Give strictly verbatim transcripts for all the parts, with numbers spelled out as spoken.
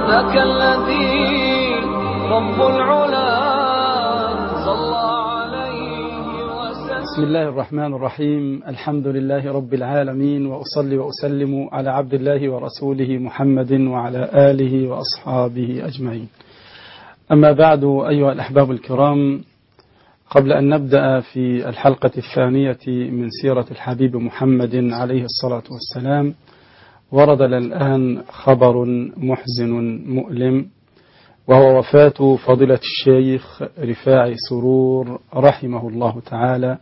ذاك الذي رب العلا صلى عليه وسلم. بسم الله الرحمن الرحيم. الحمد لله رب العالمين، وأصلي وأسلم على عبد الله ورسوله محمد وعلى آله وأصحابه أجمعين. أما بعد، أيها الأحباب الكرام، قبل أن نبدأ في الحلقة الثانية من سيرة الحبيب محمد عليه الصلاة والسلام، ورد الآن خبر محزن مؤلم، وهو وفاة فضيلة الشيخ رفاعي سرور رحمه الله تعالى،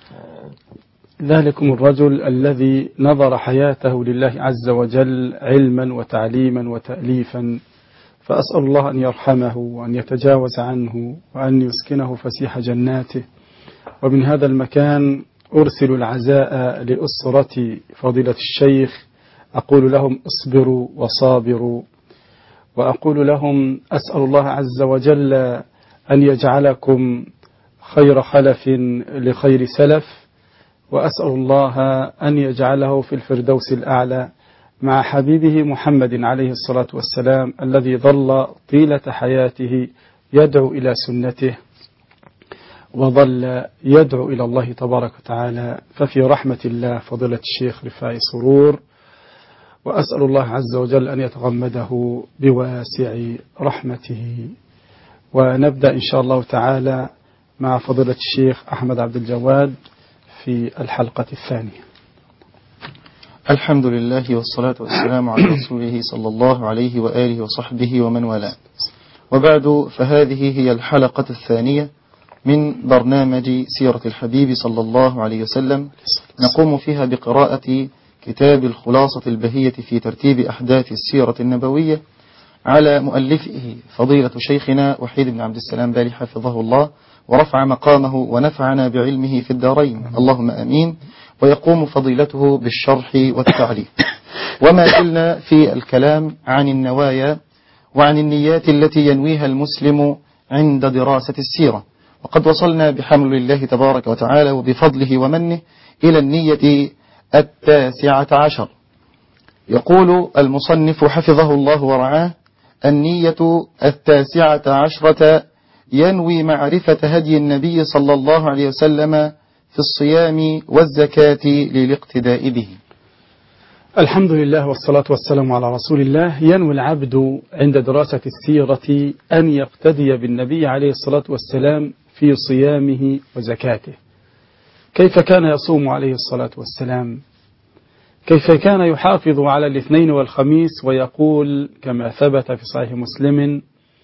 ذلكم الرجل الذي نظر حياته لله عز وجل علما وتعليما وتأليفا، فأسأل الله أن يرحمه وأن يتجاوز عنه وأن يسكنه فسيح جناته. ومن هذا المكان أرسل العزاء لأسرة فضيلة الشيخ، أقول لهم اصبروا وصابروا، وأقول لهم أسأل الله عز وجل أن يجعلكم خير خلف لخير سلف، وأسأل الله أن يجعله في الفردوس الأعلى مع حبيبه محمد عليه الصلاة والسلام، الذي ظل طيلة حياته يدعو إلى سنته وظل يدعو إلى الله تبارك وتعالى. ففي رحمة الله فضيلة الشيخ رفاعي سرور، وأسأل الله عز وجل أن يتغمده بواسع رحمته. ونبدأ إن شاء الله تعالى مع فضيلة الشيخ أحمد عبد الجواد في الحلقة الثانية. الحمد لله والصلاة والسلام على رسوله صلى الله عليه وآله وصحبه ومن والاه، وبعد، فهذه هي الحلقة الثانية من برنامج سيرة الحبيب صلى الله عليه وسلم، نقوم فيها بقراءة كتاب الخلاصة البهية في ترتيب أحداث السيرة النبوية على مؤلفه فضيلة شيخنا وحيد بن عبد السلام بالي حفظه الله ورفع مقامه ونفعنا بعلمه في الدارين، اللهم آمين. ويقوم فضيلته بالشرح والتعليق. وما زلنا في الكلام عن النوايا وعن النيات التي ينويها المسلم عند دراسة السيرة، وقد وصلنا بحمل الله تبارك وتعالى وبفضله ومنه إلى النية التاسعة عشر. يقول المصنف حفظه الله ورعاه: النية التاسعة عشرة ينوي معرفة هدي النبي صلى الله عليه وسلم في الصيام والزكاة للاقتداء به. الحمد لله والصلاة والسلام على رسول الله. ينوي العبد عند دراسة السيرة أن يقتدي بالنبي عليه الصلاة والسلام في صيامه وزكاته. كيف كان يصوم عليه الصلاة والسلام؟ كيف كان يحافظ على الاثنين والخميس، ويقول كما ثبت في صحيح مسلم: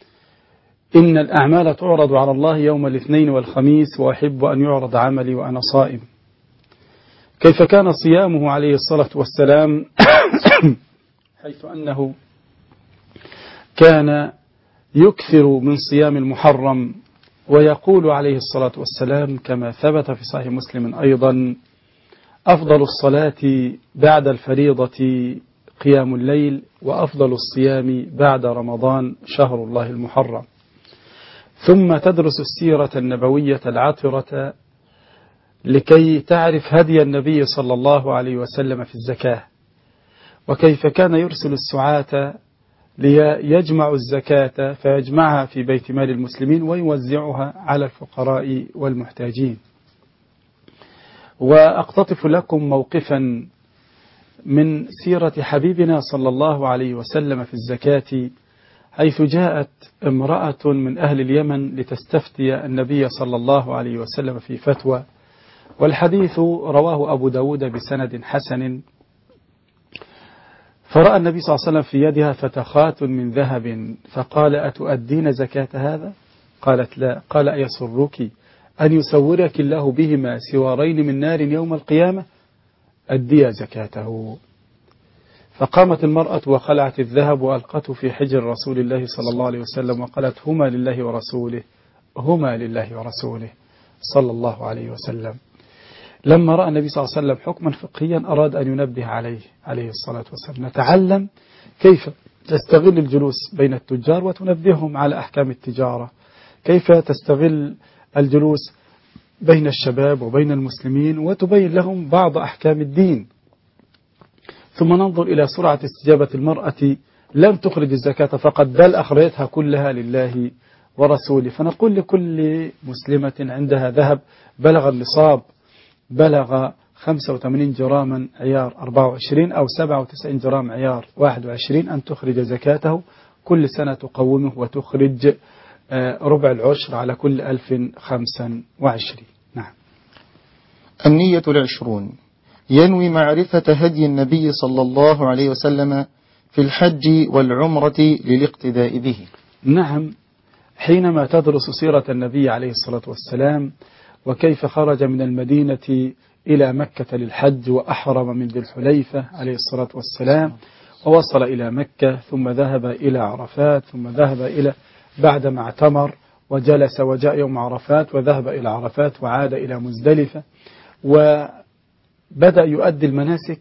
إن الأعمال تعرض على الله يوم الاثنين والخميس، وأحب أن يعرض عملي وأنا صائم. كيف كان صيامه عليه الصلاة والسلام حيث أنه كان يكثر من صيام المحرم، ويقول عليه الصلاة والسلام كما ثبت في صحيح مسلم أيضا: أفضل الصلاة بعد الفريضة قيام الليل، وأفضل الصيام بعد رمضان شهر الله المحرم. ثم تدرس السيرة النبوية العطرة لكي تعرف هدي النبي صلى الله عليه وسلم في الزكاة، وكيف كان يرسل السعاة ليجمع الزكاة فيجمعها في بيت مال المسلمين ويوزعها على الفقراء والمحتاجين. وأقتطف لكم موقفا من سيرة حبيبنا صلى الله عليه وسلم في الزكاة، حيث جاءت امرأة من أهل اليمن لتستفتي النبي صلى الله عليه وسلم في فتوى، والحديث رواه أبو داود بسند حسن. فرأى النبي صلى الله عليه وسلم في يدها فتخات من ذهب، فقال: أتؤدين زكاة هذا؟ قالت: لا. قال: أيسرك أن يسورك الله بهما سوارين من نار يوم القيامة؟ أديا زكاته. فقامت المرأة وخلعت الذهب وألقته في حجر رسول الله صلى الله عليه وسلم، وقالت: هما لله ورسوله، هما لله ورسوله صلى الله عليه وسلم. لما رأى النبي صلى الله عليه وسلم حكما فقهيا أراد أن ينبه عليه عليه الصلاة والسلام. نتعلم كيف تستغل الجلوس بين التجار وتنبههم على أحكام التجارة، كيف تستغل الجلوس بين الشباب وبين المسلمين وتبين لهم بعض أحكام الدين. ثم ننظر إلى سرعة استجابة المرأة لم تخرج الزكاة فقط بل أخرجتها كلها لله ورسوله. فنقول لكل مسلمة عندها ذهب بلغ النصاب، بلغ خمسة وثمانين جراما عيار أربعة وعشرين أو سبعة وتسعين جرام عيار واحد وعشرين، أن تخرج زكاته كل سنة تقومه وتخرج ربع العشر على كل ألف خمسة وعشرين. نعم. النية العشرون، ينوي معرفة هدي النبي صلى الله عليه وسلم في الحج والعمرة للاقتداء به. نعم، حينما تدرس سيرة النبي عليه الصلاة والسلام وكيف خرج من المدينة إلى مكة للحج وأحرم من ذي الحليفة عليه الصلاة والسلام ووصل إلى مكة ثم ذهب إلى عرفات ثم ذهب إلى بعدما اعتمر وجلس وجاء يوم عرفات وذهب إلى عرفات وعاد إلى مزدلفة وبدأ يؤدي المناسك،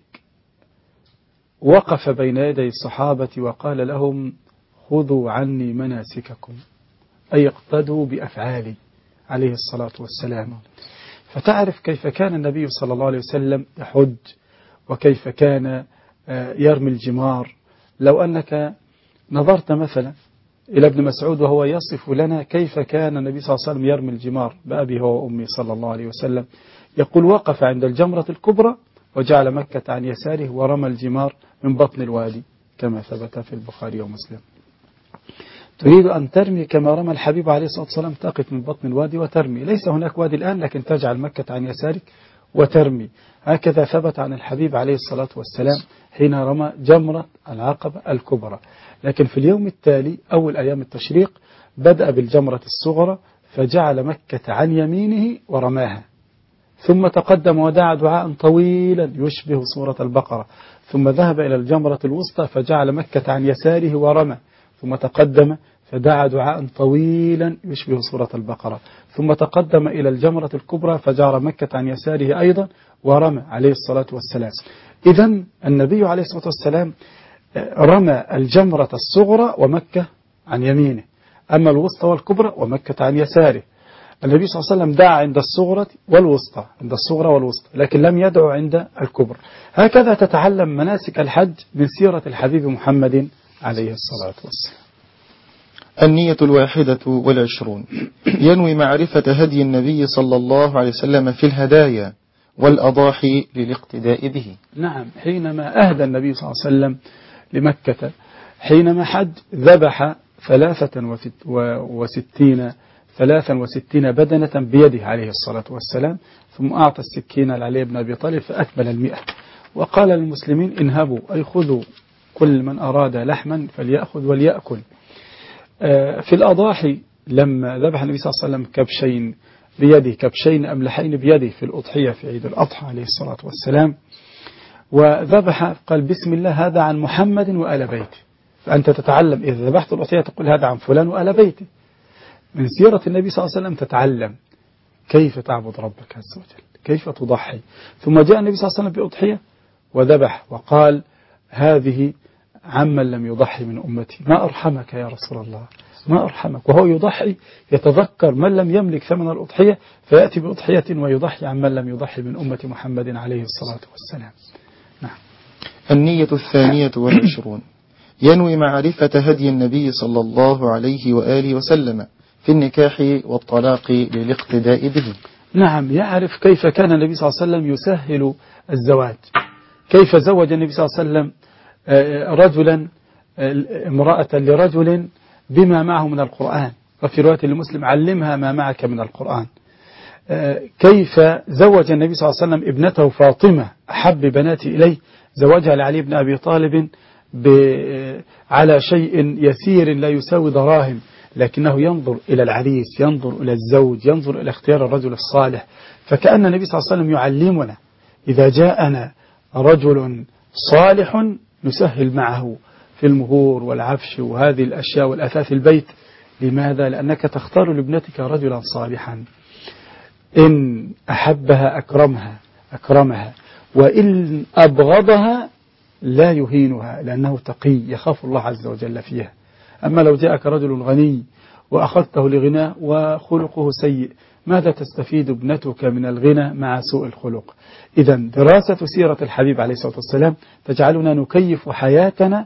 وقف بين يدي الصحابة وقال لهم خذوا عني مناسككم، أي اقتدوا بأفعالي عليه الصلاة والسلام. فتعرف كيف كان النبي صلى الله عليه وسلم يحج وكيف كان يرمي الجمار. لو أنك نظرت مثلا إلى ابن مسعود وهو يصف لنا كيف كان النبي صلى الله عليه وسلم يرمي الجمار بأبي هو وأمي صلى الله عليه وسلم، يقول وقف عند الجمرة الكبرى وجعل مكة عن يساره ورمى الجمار من بطن الوادي كما ثبت في البخاري ومسلم. تريد أن ترمي كما رمى الحبيب عليه الصلاة والسلام، تقف من بطن الوادي وترمي، ليس هناك وادي الآن لكن تجعل مكة عن يسارك وترمي. هكذا ثبت عن الحبيب عليه الصلاة والسلام حين رمى جمرة العقبة الكبرى. لكن في اليوم التالي أول أيام التشريق بدأ بالجمرة الصغرى فجعل مكة عن يمينه ورماها، ثم تقدم ودعا دعاء طويلا يشبه سورة البقرة، ثم ذهب إلى الجمرة الوسطى فجعل مكة عن يساره ورمى، ثم تقدم فدعا دعاء طويلا يشبه سورة البقرة، ثم تقدم إلى الجمرة الكبرى فجعل مكة عن يساره أيضا ورمى عليه الصلاة والسلام. إذن النبي عليه الصلاة والسلام رمى الجمرة الصغرى ومكة عن يمينه، أما الوسطى والكبرى ومكة عن يساره. النبي صلى الله عليه وسلم دعا عند الصغرى والوسطى، عند الصغرى والوسطى، لكن لم يدعو عند الكبرى. هكذا تتعلم مناسك الحج من سيرة الحبيب محمد عليه الصلاة والسلام. النية الواحدة والعشرون، ينوي معرفة هدي النبي صلى الله عليه وسلم في الهدايا والأضاحي للاقتداء به. نعم، حينما أهدى النبي صلى الله عليه وسلم لمكة حينما حج ذبح ثلاثة وستين ثلاثا وستين بدنة بيده عليه الصلاة والسلام، ثم أعطى السكين لعلي بن أبي طالب فأكمل المئة، وقال للمسلمين انهبوا أي خذوا كل من أراد لحما فليأخذ وليأكل. في الأضاحي لما ذبح النبي صلى الله عليه وسلم كبشين بيده، كبشين أملحين بيده في الأضحية في عيد الأضحى عليه الصلاة والسلام، وذبح قال بسم الله هذا عن محمد وآل بيته. فأنت تتعلم إذا ذبحت الأضحية تقول هذا عن فلان وآل بيته. من سيرة النبي صلى الله عليه وسلم تتعلم كيف تعبد ربك عز وجل، كيف تضحي. ثم جاء النبي صلى الله عليه وسلم بأضحية وذبح وقال هذه عمن لم يضحي من أمتي، ما أرحمك يا رسول الله، ما أرحمك. وهو يضحي يتذكر من لم يملك ثمن الأضحية فيأتي بأضحية ويضحي عن من لم يضحي من أمة محمد عليه الصلاة والسلام. نعم. النية الثانية والعشرون، ينوي معرفة هدي النبي صلى الله عليه وآله وسلم في النكاح والطلاق للاقتداء به. نعم، يعرف كيف كان النبي صلى الله عليه وسلم يسهل الزواج، كيف زوج النبي صلى الله عليه وسلم رجلا امرأة لرجل بما معه من القرآن، وفي رواية لمسلم علمها ما معك من القرآن. كيف زوج النبي صلى الله عليه وسلم ابنته فاطمة أحب بناتي إليه، زوجها لعلي بن أبي طالب على شيء يسير لا يساوي دراهم، لكنه ينظر إلى العريس، ينظر إلى الزوج، ينظر إلى اختيار الرجل الصالح. فكأن النبي صلى الله عليه وسلم يعلمنا إذا جاءنا رجل صالح نسهل معه في المهور والعفش وهذه الأشياء والأثاث البيت. لماذا؟ لأنك تختار لابنتك رجلا صالحا إن أحبها أكرمها أكرمها، وإن أبغضها لا يهينها لأنه تقي يخاف الله عز وجل فيها. أما لو جاءك رجل غني وأخذته لغناه وخلقه سيء، ماذا تستفيد ابنتك من الغنى مع سوء الخلق؟ إذن دراسة سيرة الحبيب عليه الصلاة والسلام تجعلنا نكيف حياتنا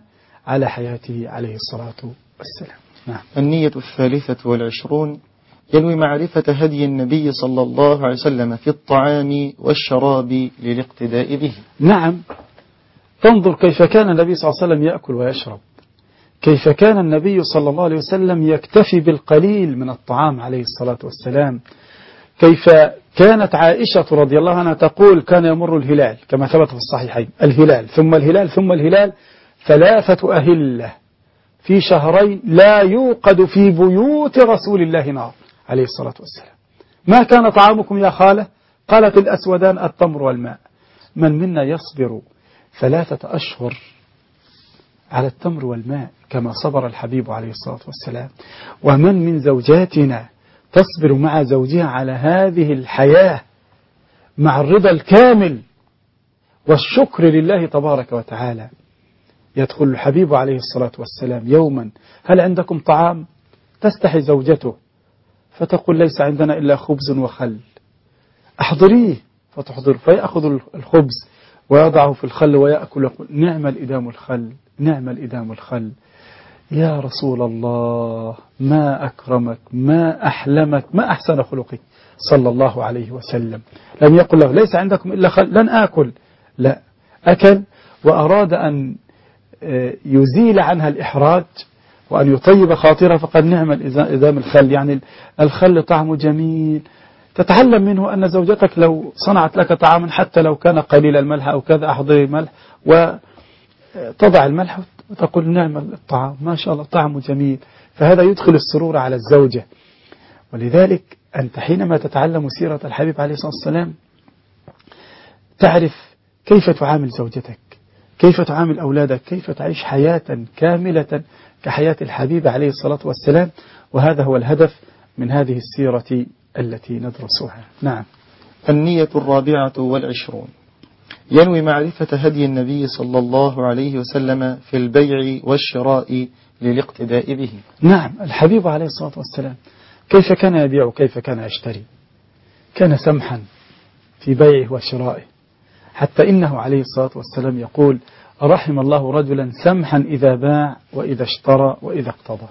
على حياته عليه الصلاة والسلام. نعم. النية الثالثة والعشرون ينوي معرفة هدي النبي صلى الله عليه وسلم في الطعام والشراب للاقتداء به. نعم، تنظر كيف كان النبي صلى الله عليه وسلم يأكل ويشرب، كيف كان النبي صلى الله عليه وسلم يكتفي بالقليل من الطعام عليه الصلاة والسلام، كيف كانت عائشة رضي الله عنها تقول كان يمر الهلال كما ثبت في الصحيحين، الهلال ثم الهلال ثم الهلال ثلاثة أهلة في شهرين لا يوقد في بيوت رسول الله نار عليه الصلاة والسلام. ما كان طعامكم يا خالة؟ قالت الأسودان التمر والماء. من منا يصبر ثلاثة أشهر على التمر والماء كما صبر الحبيب عليه الصلاة والسلام؟ ومن من زوجاتنا تصبر مع زوجها على هذه الحياة مع الرضا الكامل والشكر لله تبارك وتعالى؟ يدخل الحبيب عليه الصلاة والسلام يوما: هل عندكم طعام؟ تستحي زوجته فتقول: ليس عندنا إلا خبز وخل. أحضريه، فتحضر فيأخذ الخبز ويضعه في الخل ويأكل ويقول: نعم الإدام الخل، نعم الإدام الخل. يا رسول الله، ما أكرمك، ما أحلمك، ما أحسن خلقك صلى الله عليه وسلم. لم يقل له: ليس عندكم إلا خل، لن آكل. لا، أكل وأراد أن يزيل عنها الإحراج وأن يطيب خاطرها، فقد نعم الإدام الخل، يعني الخل طعمه جميل، تتعلم منه أن زوجتك لو صنعت لك طعاما حتى لو كان قليل الملح أو كذا، أحضري الملح وتضع الملح وتقول: نعم الطعام، ما شاء الله طعمه جميل. فهذا يدخل السرور على الزوجة. ولذلك أنت حينما تتعلم سيرة الحبيب عليه الصلاة والسلام تعرف كيف تعامل زوجتك، كيف تعامل أولادك، كيف تعيش حياة كاملة كحياة الحبيب عليه الصلاة والسلام. وهذا هو الهدف من هذه السيرة التي ندرسها. نعم. النية الرابعة والعشرون ينوي معرفة هدي النبي صلى الله عليه وسلم في البيع والشراء للاقتداء به. نعم، الحبيب عليه الصلاة والسلام كيف كان يبيع، كيف كان يشتري، كان سمحا في بيعه وشرائه، حتى إنه عليه الصلاة والسلام يقول: رحم الله رجلا سمحا إذا باع وإذا اشترى وإذا اقتضى.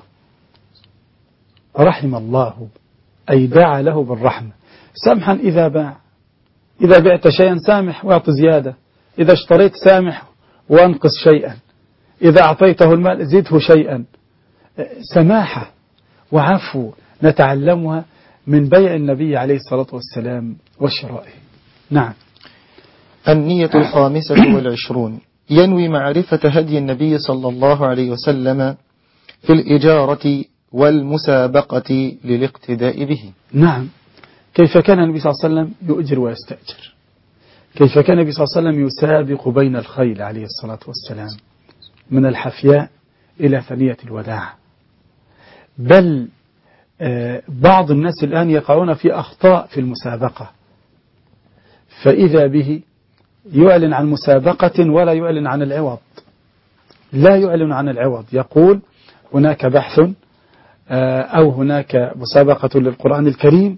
رحم الله، أي دعا له بالرحمة. سمحا إذا باع، إذا بعت شيئا سامح واعط زيادة، إذا اشتريت سامح وانقص شيئا، إذا أعطيته المال زده شيئا. سماحة وعفو نتعلمها من بيع النبي عليه الصلاة والسلام وشرائه. نعم. النية الخامسة والعشرون ينوي معرفة هدي النبي صلى الله عليه وسلم في الإجارة والمسابقة للاقتداء به. نعم، كيف كان النبي صلى الله عليه وسلم يؤجر ويستأجر، كيف كان النبي صلى الله عليه وسلم يسابق بين الخيل عليه الصلاة والسلام من الحفياء إلى ثنية الوداع. بل بعض الناس الآن يقعون في أخطاء في المسابقة، فإذا به يعلن عن مسابقة ولا يعلن عن العوض، لا يعلن عن العوض، يقول هناك بحث أو هناك مسابقة للقرآن الكريم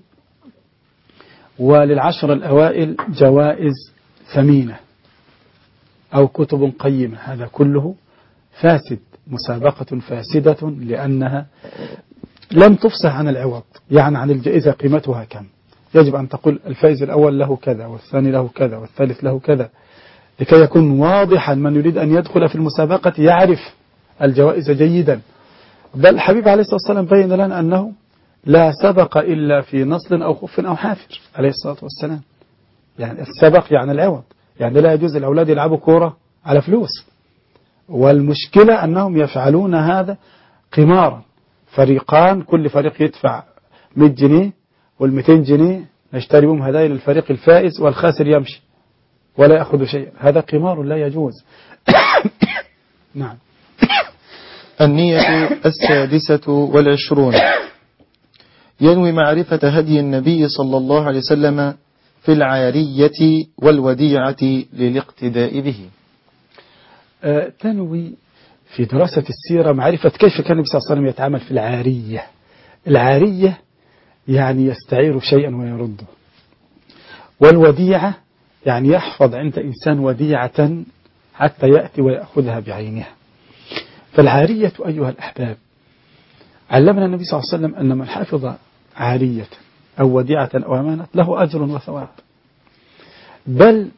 وللعشر الأوائل جوائز ثمينة أو كتب قيمة. هذا كله فاسد، مسابقة فاسدة لأنها لم تفصح عن العوض، يعني عن الجائزة قيمتها كم. يجب أن تقول الفائز الأول له كذا والثاني له كذا والثالث له كذا، لكي يكون واضحا من يريد أن يدخل في المسابقة يعرف الجوائز جيدا. بل الحبيب عليه الصلاة والسلام بين لنا أنه لا سبق إلا في نصل أو خف أو حافر عليه الصلاة والسلام. يعني السبق يعني العوض، يعني لا يجوز الأولاد يلعبوا كورة على فلوس. والمشكلة أنهم يفعلون هذا قمارا، فريقان كل فريق يدفع مئة جنيه والمئتين جنيه نشتري بهم هدايا للفريق الفائز والخاسر يمشي ولا يأخذ شيئا. هذا قمار لا يجوز. نعم. النية السادسة والعشرون ينوي معرفة هدي النبي صلى الله عليه وسلم في العارية والوديعة للاقتداء به. أه تنوي في دراسة السيرة معرفة كيف كان النبي صلى الله عليه وسلم يتعامل في العارية. العارية يعني يستعير شيئا ويرده، والوديعة يعني يحفظ عند إنسان وديعة حتى يأتي ويأخذها بعينها. فالعارية أيها الأحباب، علمنا النبي صلى الله عليه وسلم أن من حفظ عارية أو وديعة أو أمانة له أجر وثواب، بل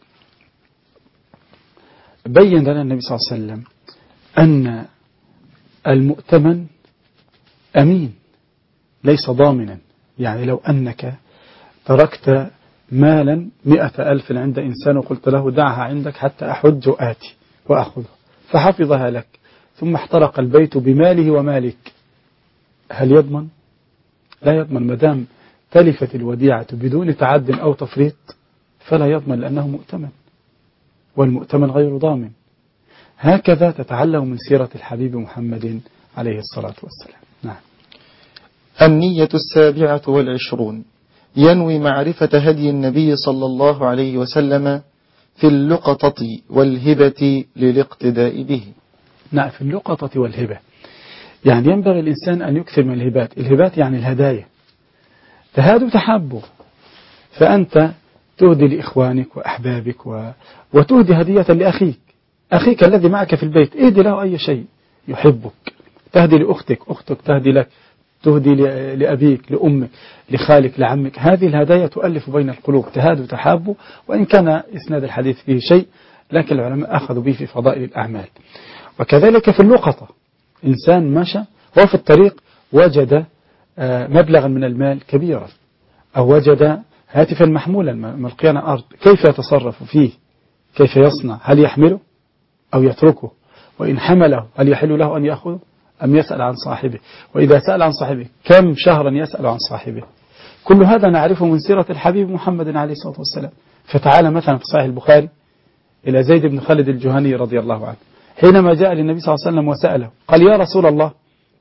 بين لنا النبي صلى الله عليه وسلم أن المؤتمن أمين ليس ضامنا. يعني لو أنك تركت مالا مئة ألف عند إنسان وقلت له دعها عندك حتى أحج وآتي وأخذها، فحفظها لك ثم احترق البيت بماله ومالك، هل يضمن؟ لا يضمن. مدام تلفت الوديعة بدون تعد أو تفريط فلا يضمن، لأنه مؤتمن، والمؤتمن غير ضامن. هكذا تتعلم من سيرة الحبيب محمد عليه الصلاة والسلام. نعم. النية السابعة والعشرون، ينوي معرفة هدي النبي صلى الله عليه وسلم في اللقطة والهبة للاقتداء به. نعم، في اللقطة والهبة، يعني ينبغي الإنسان أن يكثر من الهبات. الهبات يعني الهدايا، تهادوا تحابوا، فأنت تهدي لإخوانك وأحبابك و... وتهدي هدية لأخيك، أخيك الذي معك في البيت، اهدي له أي شيء يحبك. تهدي لأختك، أختك تهدي لك، تهدي لأبيك، لأمك، لخالك، لعمك. هذه الهدايا تؤلف بين القلوب، تهادوا تحابوا. وإن كان إسناد الحديث فيه شيء، لكن العلماء أخذوا به في فضائل الأعمال. وكذلك في اللقطة، إنسان مشى هو في الطريق وجد مبلغا من المال كبيرا، أو وجد هاتفا محمولا ملقيا أرض، كيف يتصرف فيه؟ كيف يصنع؟ هل يحمله أو يتركه؟ وإن حمله هل يحل له أن يأخذه أم يسأل عن صاحبه؟ وإذا سأل عن صاحبه كم شهرا يسأل عن صاحبه؟ كل هذا نعرفه من سيرة الحبيب محمد عليه الصلاة والسلام. فتعالى مثلا في صحيح البخاري إلى زيد بن خالد الجهني رضي الله عنه، حينما جاء للنبي صلى الله عليه وسلم وسأله قال: يا رسول الله،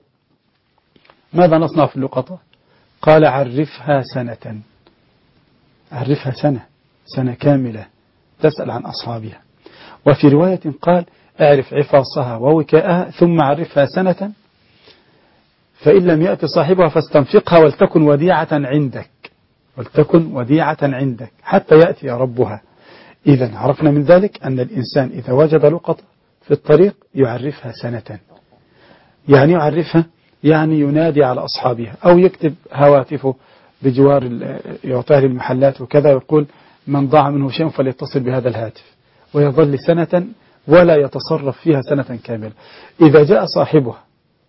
ماذا نصنع في اللقطة؟ قال: عرفها سنة، عرفها سنة، سنة كاملة تسأل عن أصحابها. وفي رواية قال: اعرف عفاصها ووكاءها ثم عرفها سنة، فإن لم يأتي صاحبها فاستنفقها ولتكن وديعة عندك، ولتكن وديعة عندك حتى يأتي ربها. إذن عرفنا من ذلك أن الإنسان إذا وجد لقطة في الطريق يعرفها سنة. يعني يعرفها يعني ينادي على أصحابها، أو يكتب هواتفه بجوار يعطيها للمحلات وكذا، ويقول: من ضاع منه شيء فليتصل بهذا الهاتف، ويظل سنة ولا يتصرف فيها سنة كاملة. إذا جاء صاحبها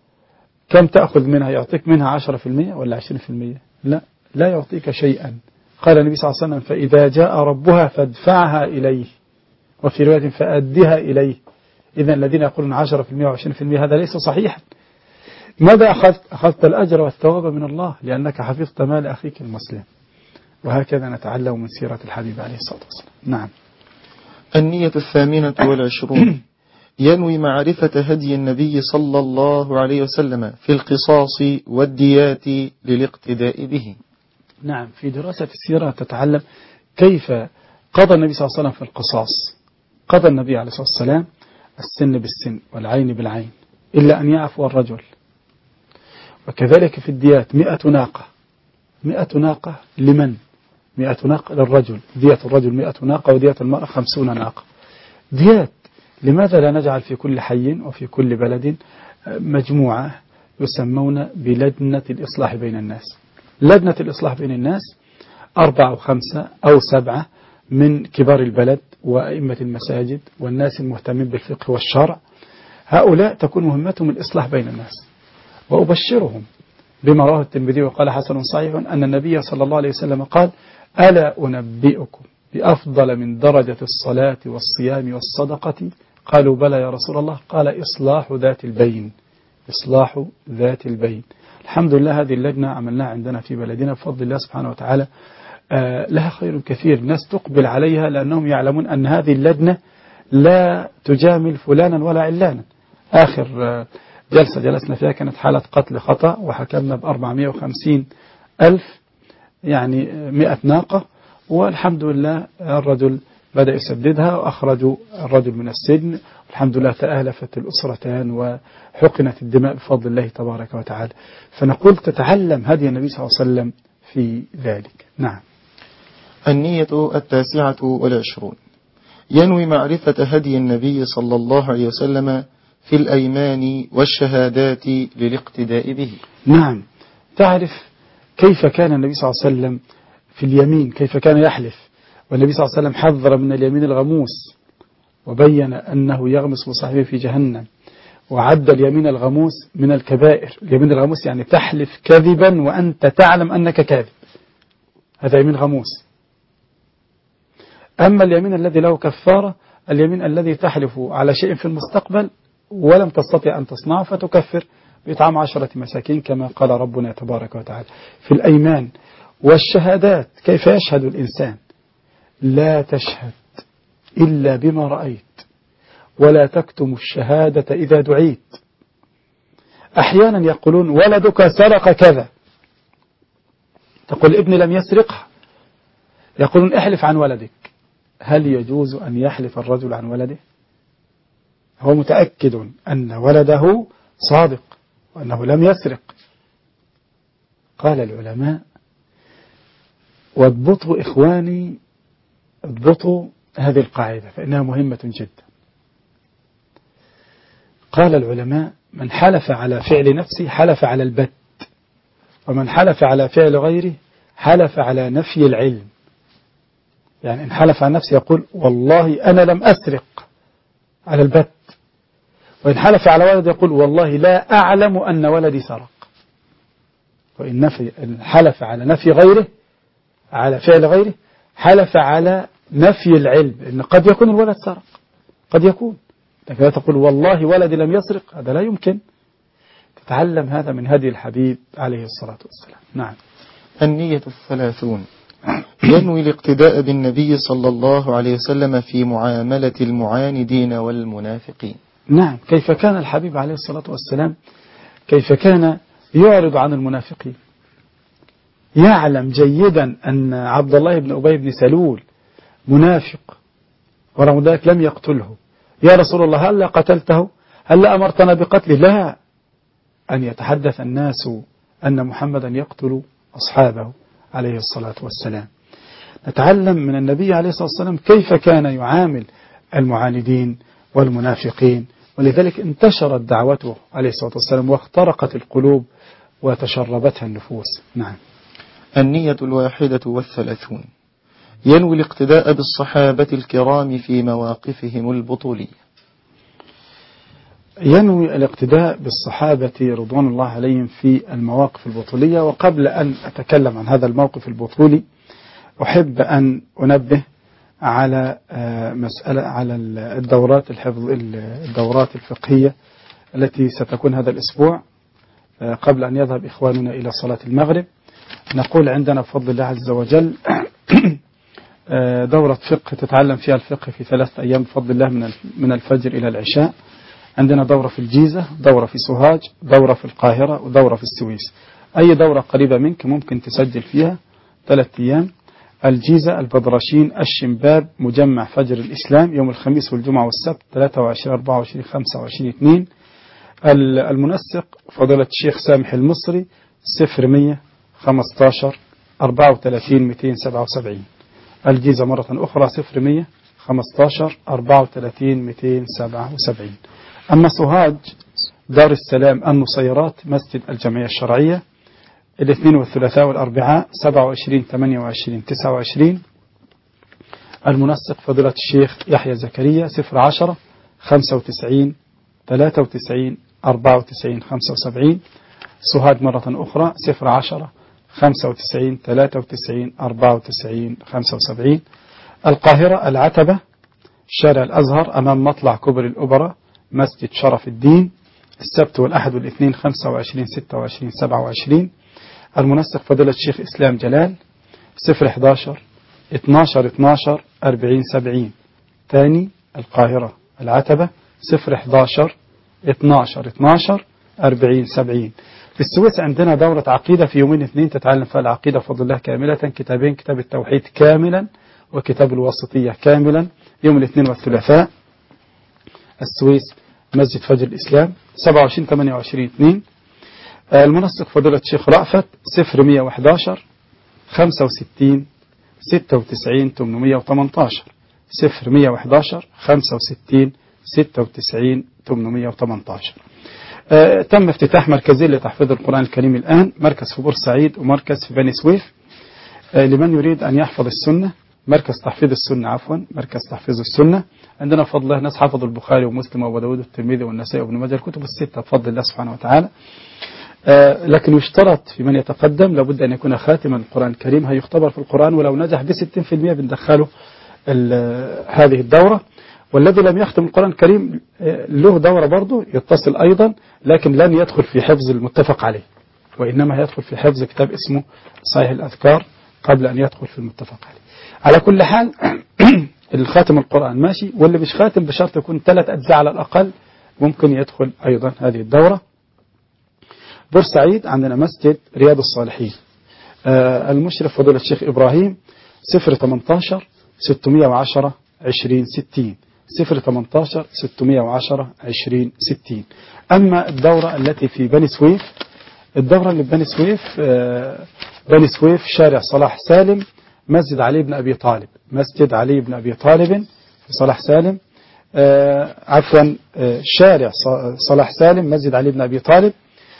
كم تأخذ منها؟ يعطيك منها عشرة في المية ولا عشرين في المية؟ لا، لا يعطيك شيئا. قال النبي صلى الله عليه وسلم: فإذا جاء ربها فادفعها إليه، وفي رواية فأدها إليه. إذن الذين يقولون عشرة في المية وعشرين في المية هذا ليس صحيحا. ماذا أخذت؟ أخذت الأجر والثواب من الله، لأنك حفظت مال أخيك المسلم. وهكذا نتعلم من سيرة الحبيب عليه الصلاة والسلام. نعم. النية الثامنة والعشرون، ينوي معرفة هدي النبي صلى الله عليه وسلم في القصاص والديات للاقتداء به. نعم، في دراسة السيرة تتعلم كيف قضى النبي صلى الله عليه وسلم في القصاص. قضى النبي عليه الصلاة والسلام السن بالسن والعين بالعين إلا أن يعفو الرجل. وكذلك في الديات مئة ناقة. مئة ناقة لمن؟ مئة ناقة للرجل، دية الرجل مئة ناقة، ودية المرأة خمسون ناقة. ديات. لماذا لا نجعل في كل حي وفي كل بلد مجموعة يسمون بلجنة الإصلاح بين الناس؟ لجنة الإصلاح بين الناس أربعة أو خمسة أو سبعة من كبار البلد وأئمة المساجد والناس المهتمين بالفقه والشرع. هؤلاء تكون مهمتهم الإصلاح بين الناس. وأبشرهم بما رواه الترمذي وقال حسن صحيح أن النبي صلى الله عليه وسلم قال: ألا أنبئكم بأفضل من درجة الصلاة والصيام والصدقة؟ قالوا: بلى يا رسول الله. قال: إصلاح ذات البين. إصلاح ذات البين. الحمد لله، هذه اللجنة عملناها عندنا في بلدنا بفضل الله سبحانه وتعالى. آه لها خير كثير، الناس تقبل عليها لأنهم يعلمون أن هذه اللجنة لا تجامل فلانا ولا علانا. آخر آه جلسة جلسنا فيها كانت حالة قتل خطأ، وحكمنا بأربعمائة وخمسين ألف، يعني مئة ناقة، والحمد لله الرجل بدأ يسددها وأخرجوا الرجل من السجن. الحمد لله تآلفت الأسرتان وحقنت الدماء بفضل الله تبارك وتعالى. فنقول تتعلم هدي النبي صلى الله عليه وسلم في ذلك. نعم. النية التاسعة والعشرون، ينوي معرفة هدي النبي صلى الله عليه وسلم في الأيمان والشهادات للاقتداء به. نعم. تعرف كيف كان النبي صلى الله عليه وسلم في اليمين، كيف كان يحلف، والنبي صلى الله عليه وسلم حذر من اليمين الغموس وبين أنه يغمس بصاحبه في جهنم، وعد اليمين الغموس من الكبائر. اليمين الغموس يعني تحلف كذبا وأنت تعلم أنك كاذب، هذا يمين غموس. أما اليمين الذي له كفارة، اليمين الذي تحلف على شيء في المستقبل ولم تستطع أن تصنعه فتكفر بإطعام عشرة مساكين كما قال ربنا تبارك وتعالى. في الأيمان والشهادات، كيف يشهد الإنسان؟ لا تشهد إلا بما رأيت، ولا تكتم الشهادة إذا دعيت. أحيانا يقولون ولدك سرق كذا، تقول ابني لم يسرقها، يقولون احلف عن ولدك. هل يجوز أن يحلف الرجل عن ولده؟ هو متأكد أن ولده صادق وأنه لم يسرق. قال العلماء واضبطوا إخواني، اضبطوا هذه القاعدة فإنها مهمة جدا. قال العلماء من حلف على فعل نفسه حلف على البت، ومن حلف على فعل غيره حلف على نفي العلم. يعني إن حلف عن نفسه يقول والله أنا لم أسرق على البت، وإن حلف على ولد يقول والله لا أعلم أن ولدي سرق. وإن نفي إن حلف على نفي غيره، على فعل غيره، حلف على نفي العلم، إن قد يكون الولد سرق، قد يكون، لكن لا تقول والله ولدي لم يسرق، هذا لا يمكن. تتعلم هذا من هدي الحبيب عليه الصلاة والسلام. نعم. النية الثلاثون. ينوي الاقتداء بالنبي صلى الله عليه وسلم في معاملة المعاندين والمنافقين. نعم. كيف كان الحبيب عليه الصلاة والسلام، كيف كان يعرض عن المنافقين. يعلم جيدا أن عبد الله بن أبي بن سلول منافق، ورغم ذلك لم يقتله. يا رسول الله هل قتلته؟ هل أمرتنا بقتله؟ لا. أن يتحدث الناس أن محمدا يقتل أصحابه عليه الصلاة والسلام. نتعلم من النبي عليه الصلاة والسلام كيف كان يعامل المعاندين والمنافقين، ولذلك انتشرت دعوته عليه الصلاة والسلام واخترقت القلوب وتشربتها النفوس. نعم. النية الواحدة والثلاثون. ينوي الاقتداء بالصحابة الكرام في مواقفهم البطولية. ينوي الاقتداء بالصحابة رضوان الله عليهم في المواقف البطولية. وقبل أن أتكلم عن هذا الموقف البطولي أحب أن أنبه على مسألة على الدورات الحفظ الدورات الفقهية التي ستكون هذا الأسبوع قبل أن يذهب إخواننا إلى صلاة المغرب. نقول عندنا بفضل الله عز وجل دورة فقه تتعلم فيها الفقه في ثلاثة أيام بفضل الله من من الفجر إلى العشاء. عندنا دورة في الجيزة، دورة في سوهاج، دورة في القاهرة، ودورة في السويس. أي دورة قريبة منك ممكن تسجل فيها ثلاثة أيام. الجيزة البدرشين الشمباب مجمع فجر الإسلام يوم الخميس والجمعة والسبت ثلاثة وعشرين أربعة وعشرين خمسة وعشرين اثنين. المنسق فضيلة الشيخ سامح المصري صفر مية خمسة عشر أربعة وثلاثين مئتين سبعة وسبعين. الجيزة مرة أخرى صفر مية خمسة عشر أربعة وثلاثين مئتين سبعة وسبعين. أما سوهاج دار السلام النصيرات مسجد الجمعية الشرعية الاثنين والثلاثاء والأربعاء سبعة وعشرين ثمانية وعشرين تسعة وعشرين. المنسق فضيلة الشيخ يحيى زكريا صفر عشرة خمسة وتسعين ثلاثة وتسعين أربعة وتسعين خمسة وسبعين. سوهاج مرة أخرى صفر عشرة خمسة وتسعين ثلاثة وتسعين أربعة وتسعين خمسة وسبعين. القاهرة العتبة شارع الأزهر أمام مطلع كبر الأوبرا مسجد شرف الدين السبت والأحد والاثنين خمسة وعشرين ستة وعشرين سبعة وعشرين. المنسق فضيلة الشيخ إسلام جلال صفر واحد واحد اثناشر اثناشر أربعين سبعين. ثاني القاهرة العتبة صفر واحد واحد اثناشر اثناشر أربعين سبعين. في السويس عندنا دورة عقيدة في يومين اثنين تتعلم فيها العقيدة بفضل الله كاملة، كتابين، كتاب التوحيد كاملا وكتاب الواسطية كاملا يوم الاثنين والثلاثاء. السويس مسجد فجر الإسلام سبعة وعشرين ثمانية وعشرين اثنين. المنسق فضيلة الشيخ رأفت صفر مية وأحد عشر خمسة وستين ستة وتسعين ثمانمية وثمانية عشر. صفر مية وأحد عشر خمسة وستين ستة وتسعين ثمانمائة وثمانية عشر. آه تم افتتاح مركزين لتحفيظ القرآن الكريم الآن، مركز في بورسعيد ومركز في بني سويف. آه لمن يريد أن يحفظ السنة، مركز تحفيظ السنة عفوا مركز تحفيظ السنة. عندنا بفضل الله ناس حفظوا البخاري ومسلم وابو داود والترمذي والنسائي وابن ماجه، الكتب الستة بفضل الله سبحانه وتعالى. آه لكن يشترط في من يتقدم لابد أن يكون خاتما القرآن الكريم، هيختبر في القرآن ولو نجح بستين في المئة بندخله هذه الدورة. والذي لم يختم القرآن الكريم له دورة برضه يتصل أيضا، لكن لن يدخل في حفظ المتفق عليه، وإنما يدخل في حفظ كتاب اسمه صحيح الأذكار قبل أن يدخل في المتفق عليه. على كل حال الخاتم القرآن ماشي، واللي مش خاتم بشرط يكون ثلاث أجزاء على الأقل ممكن يدخل أيضا هذه الدورة. بورسعيد عندنا مسجد رياض الصالحين، آه المشرف فضيلة الشيخ إبراهيم، صفر ثمانية عشر ستمائة وعشرة عشرين ستين صفر ثمانية عشر ستمائة وعشرة عشرين ستين. أما الدورة التي في بني سويف، الدورة اللي في بني سويف آه بني سويف شارع صلاح سالم، مسجد علي بن أبي طالب، مسجد علي بن أبي طالب في صلاح سالم آه عفوا آه شارع صلاح سالم مسجد علي بن أبي طالب.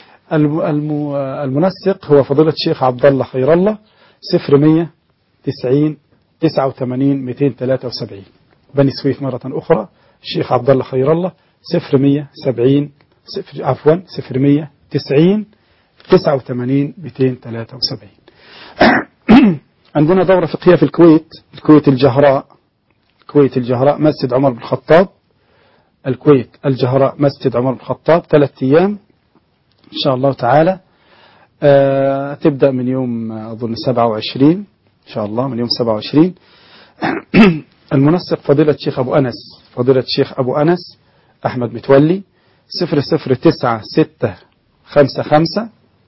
المنسق هو فضيلة الشيخ عبد الله خير الله، صفر مئة تسعين تسعة وثمانين مئتين وثلاثة وسبعين. بني سويف مرة أخرى الشيخ عبد الله خير الله، صفر مئة سبعين صفر عفوا صفر مئة تسعين تسعة وثمانين مئتين وثلاثة وسبعين. عندنا دورة فقهية في الكويت، الكويت الجهراء، الكويت الجهراء مسجد عمر بن الخطاب، الكويت الجهراء مسجد عمر بن الخطاب، ثلاث أيام إن شاء الله تعالى. آه تبدأ من يوم أظن سبعة وعشرين إن شاء الله، من يوم سبعة وعشرين. المنسق فضيلة الشيخ أبو أنس، فضيلة الشيخ أبو أنس أحمد متولي، صفر صفر تسعة ستة خمسة خمسة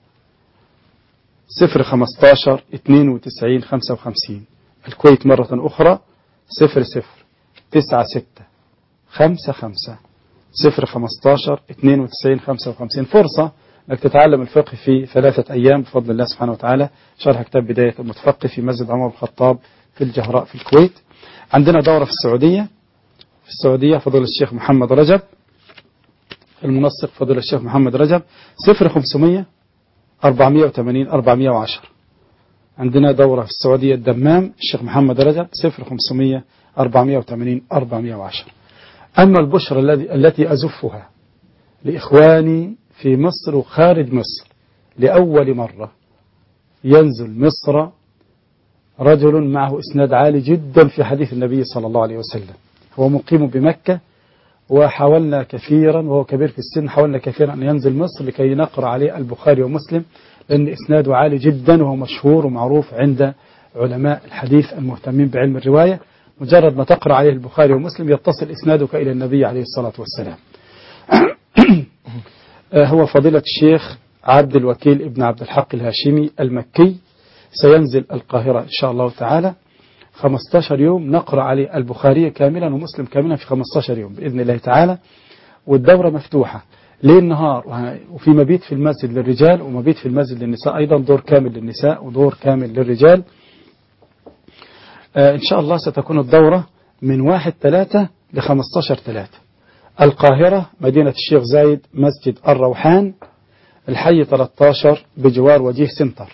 صفر خمسة عشر اثنين وتسعين خمسة وخمسين. الكويت مرة أخرى صفر صفر تسعة ستة خمسة خمسة صفر خمسة عشر اثنين وتسعين خمسة وخمسين. فرصة أنك تتعلم الفقه في ثلاثة أيام بفضل الله سبحانه وتعالى. شرح كتاب بداية المتفقه في مسجد عمر بن الخطاب في الجهراء في الكويت. عندنا دورة في السعودية، في السعودية فضيلة الشيخ محمد رجب، المنسق فضيلة الشيخ محمد رجب، صفر خمسمائة أربعمائة وثمانين أربعمائة وعشرة. عندنا دورة في السعودية الدمام الشيخ محمد رجب، صفر خمسمائة أربعمائة وثمانين أربعمائة وعشرة. أما البشرى الذي التي أزفها لإخواني في مصر وخارج مصر، لأول مرة ينزل مصر رجل معه إسناد عالي جدا في حديث النبي صلى الله عليه وسلم. هو مقيم بمكة، وحاولنا كثيرا وهو كبير في السن، حاولنا كثيرا أن ينزل مصر لكي نقرأ عليه البخاري ومسلم، لأن إسناده عالي جدا وهو مشهور ومعروف عند علماء الحديث المهتمين بعلم الرواية. مجرد ما تقرأ عليه البخاري ومسلم يتصل إسنادك إلى النبي عليه الصلاة والسلام. هو فضيلة الشيخ عبد الوكيل ابن عبد الحق الهاشمي المكي، سينزل القاهرة إن شاء الله تعالى خمسة عشر يوم نقرأ عليه البخاري كاملا ومسلم كاملا في خمسة عشر يوم بإذن الله تعالى. والدورة مفتوحة ليل نهار، وفي مبيت في المسجد للرجال ومبيت في المسجد للنساء أيضا، دور كامل للنساء ودور كامل للرجال. آه إن شاء الله ستكون الدورة من واحد ثلاثة لخمسة عشر ثلاثة. القاهرة مدينة الشيخ زايد مسجد الروحان، الحي ثلاثة عشر بجوار وجيه سنتر.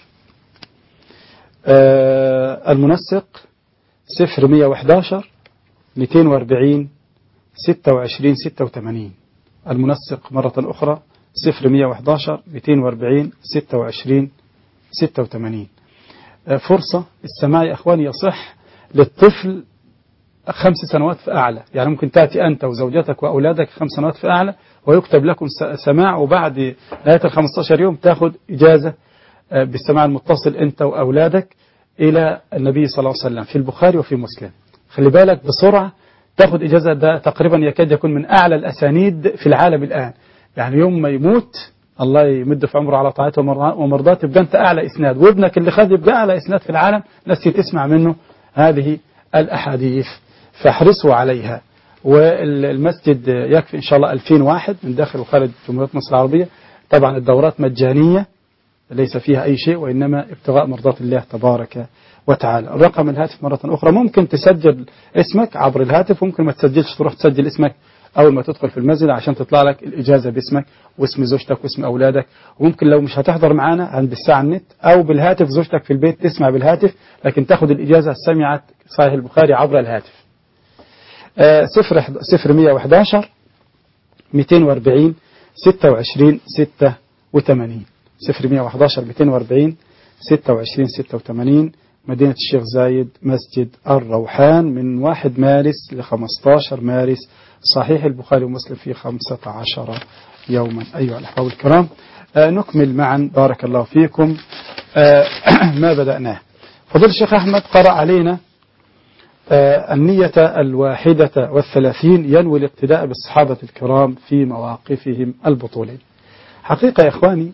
آه المنسق صفر مئة وأحد عشر مئتين وأربعين ستة وعشرين ستة وثمانين. المنسق مرة أخرى صفر مئة وأحد عشر مئتين وأربعين ستة وعشرين ستة وثمانين. آه فرصة السماع يا أخواني يصح للطفل خمس سنوات فأعلى، يعني ممكن تأتي أنت وزوجتك وأولادك خمس سنوات فأعلى ويكتب لكم سماع، وبعد نهاية الخمسة عشر يوم تأخذ إجازة بالسماع المتصل أنت وأولادك إلى النبي صلى الله عليه وسلم في البخاري وفي مسلم. خلي بالك بسرعة تأخذ إجازة، ده تقريبا يكاد يكون من أعلى الأسانيد في العالم الآن. يعني يوم ما يموت الله يمد في عمره على طاعته ومرضاته يبقى أنت أعلى إسناد، وابنك اللي خد يبقى أعلى إسناد في العالم، ناس تسمع منه هذه الأحاديث، فاحرصوا عليها. والمسجد يكفي إن شاء الله ألفين واحد من داخل وخارج جمهورية مصر العربية. طبعا الدورات مجانية ليس فيها أي شيء، وإنما ابتغاء مرضات الله تبارك وتعالى. رقم الهاتف مرة أخرى ممكن تسجل اسمك عبر الهاتف، ممكن ما تسجلش تروح تسجل اسمك أول ما تدخل في المسجد عشان تطلع لك الإجازة باسمك واسم زوجتك واسم أولادك. وممكن لو مش هتحضر معانا عند الساعة النت أو بالهاتف، زوجتك في البيت تسمع بالهاتف، لكن تاخد الإجازة سمعت صحيح البخاري عبر الهاتف. آه صفر صفر مية وحداشر مئتين وأربعين ستة وعشرين ستة وثمانين صفر مية وحداشر مئتين وأربعين ستة وعشرين ستة وثمانين مدينة الشيخ زايد، مسجد الروحان، من واحد مارس ل خمسة عشر مارس. صحيح البخاري ومسلم في خمسة عشر يوما. أيها الأحباب الكرام، آه نكمل معا بارك الله فيكم آه ما بدأناه. فضيلة الشيخ أحمد قرأ علينا آه النية الواحدة والثلاثين، ينوي الاقتداء بالصحابة الكرام في مواقفهم البطولية. حقيقة يا إخواني،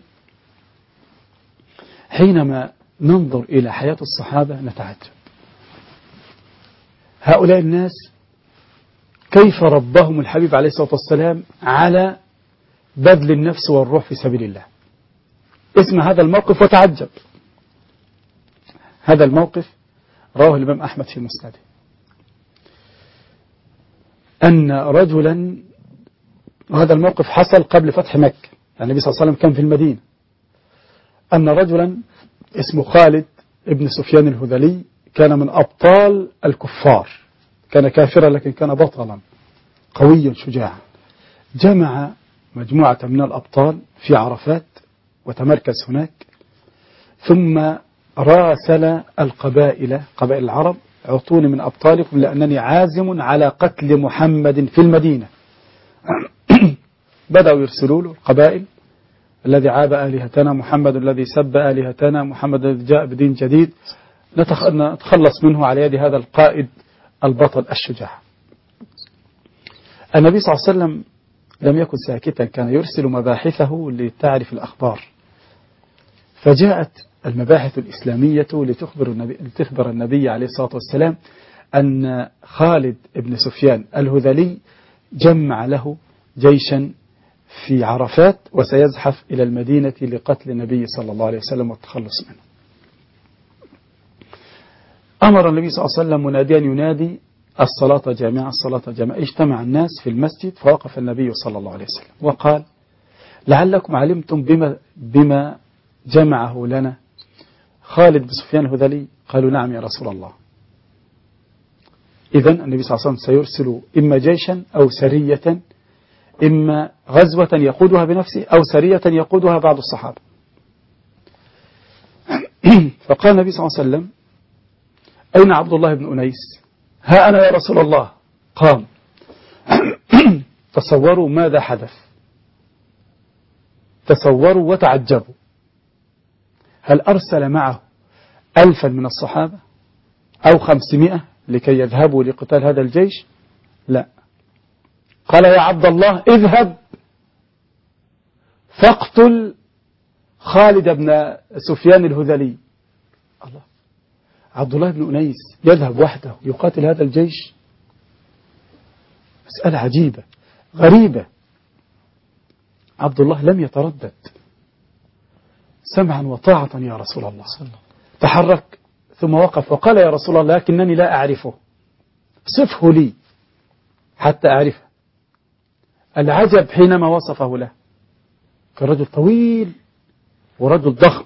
حينما ننظر إلى حياة الصحابة نتعجب. هؤلاء الناس كيف ربهم الحبيب عليه الصلاة والسلام على بذل النفس والروح في سبيل الله. اسمع هذا الموقف وتعجب. هذا الموقف رواه الإمام أحمد في مسنده، أن رجلا، وهذا الموقف حصل قبل فتح مكة، يعني النبي صلى الله عليه وسلم كان في المدينة، أن رجلا اسمه خالد ابن سفيان الهذلي كان من أبطال الكفار، كان كافرا لكن كان بطلا قويا شجاعا. جمع مجموعة من الأبطال في عرفات وتمركز هناك، ثم راسل القبائل، قبائل العرب: اعطوني من أبطالكم لأنني عازم على قتل محمد في المدينة. بدأوا يرسلوا له القبائل: الذي عاب آلهتنا، محمد الذي سب آلهتنا، محمد الذي جاء بدين جديد، نتخلص منه على يد هذا القائد البطل الشجاع. النبي صلى الله عليه وسلم لم يكن ساكتا، كان يرسل مباحثه لتعرف الأخبار. فجاءت المباحث الإسلامية لتخبر النبي, لتخبر النبي عليه الصلاة والسلام أن خالد بن سفيان الهذلي جمع له جيشا في عرفات وسيزحف إلى المدينة لقتل النبي صلى الله عليه وسلم والتخلص منه. أمر النبي صلى الله عليه وسلم مناديا ينادي: الصلاة جامعة، الصلاة جامعة. اجتمع الناس في المسجد، فوقف النبي صلى الله عليه وسلم وقال: لعلكم علمتم بما, بما جمعه لنا خالد بن سفيان الهذلي؟ قالوا: نعم يا رسول الله. إذن النبي صلى الله عليه وسلم سيرسل إما جيشا أو سرية، إما غزوة يقودها بنفسه أو سرية يقودها بعض الصحابة. فقال النبي صلى الله عليه وسلم: أين عبد الله بن أنيس؟ ها أنا يا رسول الله. قام. تصوروا ماذا حدث، تصوروا وتعجبوا. هل أرسل معه ألفا من الصحابة أو خمسمائة لكي يذهبوا لقتال هذا الجيش؟ لا. قال: يا عبد الله اذهب فاقتل خالد بن سفيان الهذلي. الله، عبد الله بن أنيس يذهب وحده يقاتل هذا الجيش؟ مسألة عجيبة غريبة. عبد الله لم يتردد، سمعا وطاعة يا رسول الله. تحرك ثم وقف وقال: يا رسول الله لكنني لا أعرفه، صفه لي حتى أعرفه. العجب حينما وصفه له، كان رجل طويل ورجل ضخم،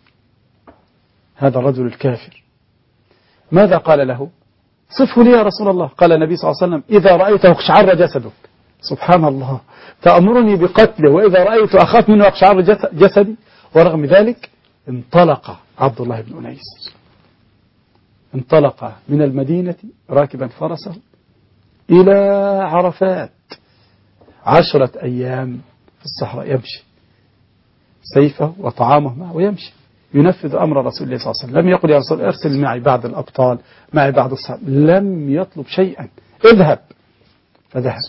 هذا الرجل الكافر. ماذا قال له؟ صفه لي يا رسول الله. قال النبي صلى الله عليه وسلم: إذا رأيته اقشعر جسدك. سبحان الله، تأمرني بقتله وإذا رأيت أخاف منه اقشعر جسدي. ورغم ذلك انطلق عبد الله بن أنيس، انطلق من المدينة راكبا فرسه إلى عرفات، عشرة أيام في الصحراء يمشي، سيفه وطعامه معه ويمشي، ينفذ أمر رسول الله صلى الله عليه وسلم. لم يقل: يا رسول ارسل معي بعض الأبطال، معي بعض الصحابة. لم يطلب شيئا، اذهب. فذهب،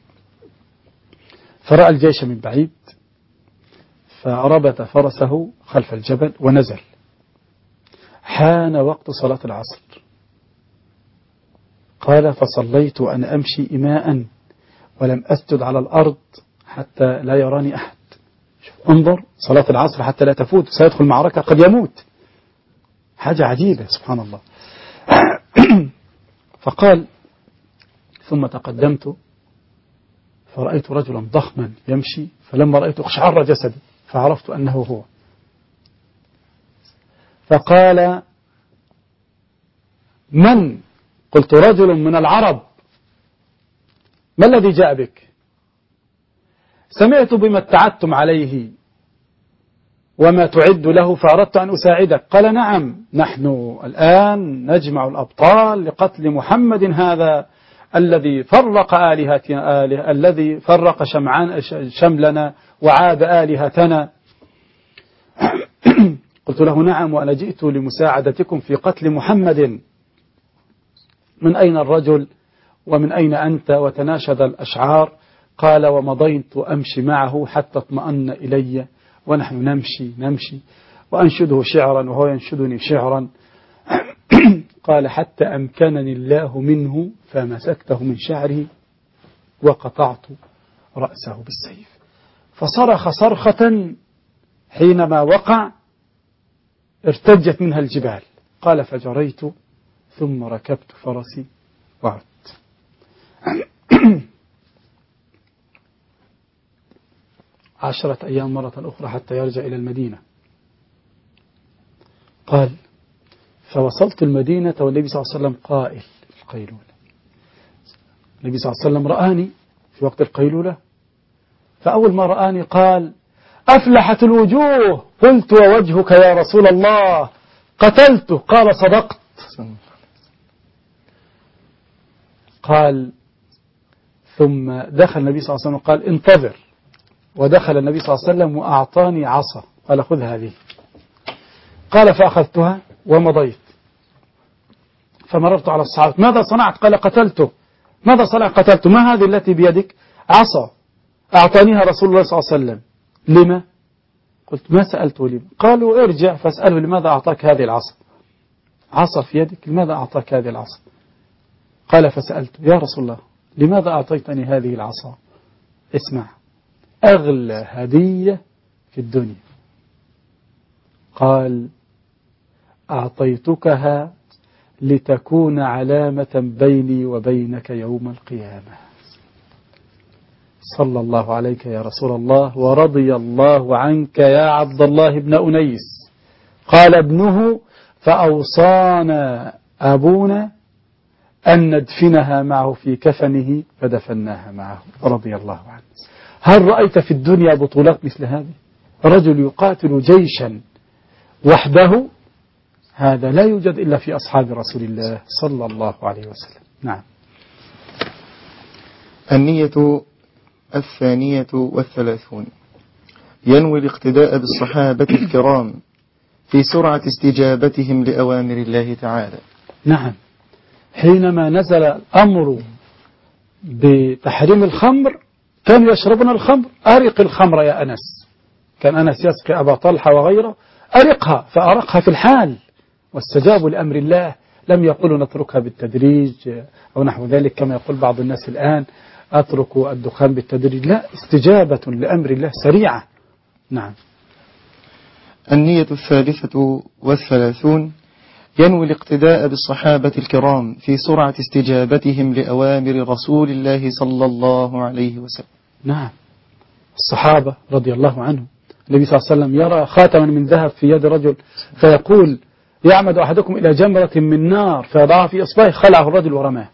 فرأى الجيش من بعيد، فربط فرسه خلف الجبل ونزل. حان وقت صلاة العصر، قال: فصليت وأنا أمشي إماء ولم أسجد على الأرض حتى لا يراني أحد. انظر، صلاة العصر حتى لا تفوت، سيدخل معركة قد يموت. حاجة عجيبة سبحان الله. فقال: ثم تقدمت فرأيت رجلا ضخما يمشي، فلما رأيته اقشعر جسدي فعرفت أنه هو. فقال: من؟ قلت: رجل من العرب. ما الذي جاء بك؟ سمعت بما اتعدتم عليه وما تعد له فأردت أن أساعدك. قال: نعم، نحن الآن نجمع الأبطال لقتل محمد هذا الذي فرق آلهتنا، آله الذي فرق شمعان شملنا وعاد آلهتنا. قلت له: نعم، وأنا جئت لمساعدتكم في قتل محمد. من أين الرجل ومن أين أنت؟ وتناشد الأشعار. قال: ومضيت أمشي معه حتى اطمأن إلي، ونحن نمشي نمشي وأنشده شعرا وهو ينشدني شعرا. قال: حتى أمكنني الله منه فمسكته من شعره وقطعت رأسه بالسيف، فصرخ صرخة حينما وقع ارتجت منها الجبال. قال: فجريت ثم ركبت فرسي وعدت. عشرة أيام مرة أخرى حتى يرجع إلى المدينة. قال: فوصلت المدينة والنبي صلى الله عليه وسلم قائل في القيلولة. النبي صلى الله عليه وسلم رآني في وقت القيلولة، فأول ما رآني قال: أفلحت الوجوه. قلت: ووجهك يا رسول الله؟ قتلته. قال: صدقت. قال: ثم دخل النبي صلى الله عليه وسلم قال: انتظر. ودخل النبي صلى الله عليه وسلم وأعطاني عصا، قال: خذ هذه. قال: فأخذتها ومضيت، فمررت على الصحابة: ماذا صنعت؟ قال: قتلته. ماذا صنعت؟ قتلته. ما هذه التي بيدك؟ عصا أعطانيها رسول الله صلى الله عليه وسلم. لما؟ قلت: ما سألته لما. قالوا: ارجع فاسأله لماذا أعطاك هذه العصا؟ عصا في يدك، لماذا أعطاك هذه العصا؟ قال: فسألته: يا رسول الله لماذا أعطيتني هذه العصا؟ اسمع، أغلى هدية في الدنيا. قال: أعطيتكها لتكون علامة بيني وبينك يوم القيامة. صلى الله عليك يا رسول الله، ورضي الله عنك يا عبد الله بن أنيس. قال ابنه: فأوصانا أبونا أن ندفنها معه في كفنه فدفناها معه رضي الله عنه. هل رأيت في الدنيا بطولات مثل هذه؟ رجل يقاتل جيشا وحده، هذا لا يوجد إلا في أصحاب رسول الله صلى الله عليه وسلم. نعم. النية الثانية والثلاثون: ينوي الاقتداء بالصحابة الكرام في سرعة استجابتهم لأوامر الله تعالى. نعم، حينما نزل الأمر بتحريم الخمر كانوا يشربون الخمر. أرق الخمر يا أنس. كان أنس يسقي أبا طلحة وغيره: أرقها، فأرقها في الحال، واستجابوا لأمر الله. لم يقولوا نتركها بالتدريج أو نحو ذلك كما يقول بعض الناس الآن: أتركوا الدخان بالتدريج. لا، استجابة لأمر الله سريعة. نعم. النية الثالثة والثلاثون: ينوي الاقتداء بالصحابة الكرام في سرعة استجابتهم لأوامر رسول الله صلى الله عليه وسلم. نعم، الصحابة رضي الله عنهم، النبي صلى الله عليه وسلم يرى خاتما من ذهب في يد رجل فيقول: يعمد أحدكم إلى جمرة من نار فيضعها في إصبعه، خلعه الرجل ورماه.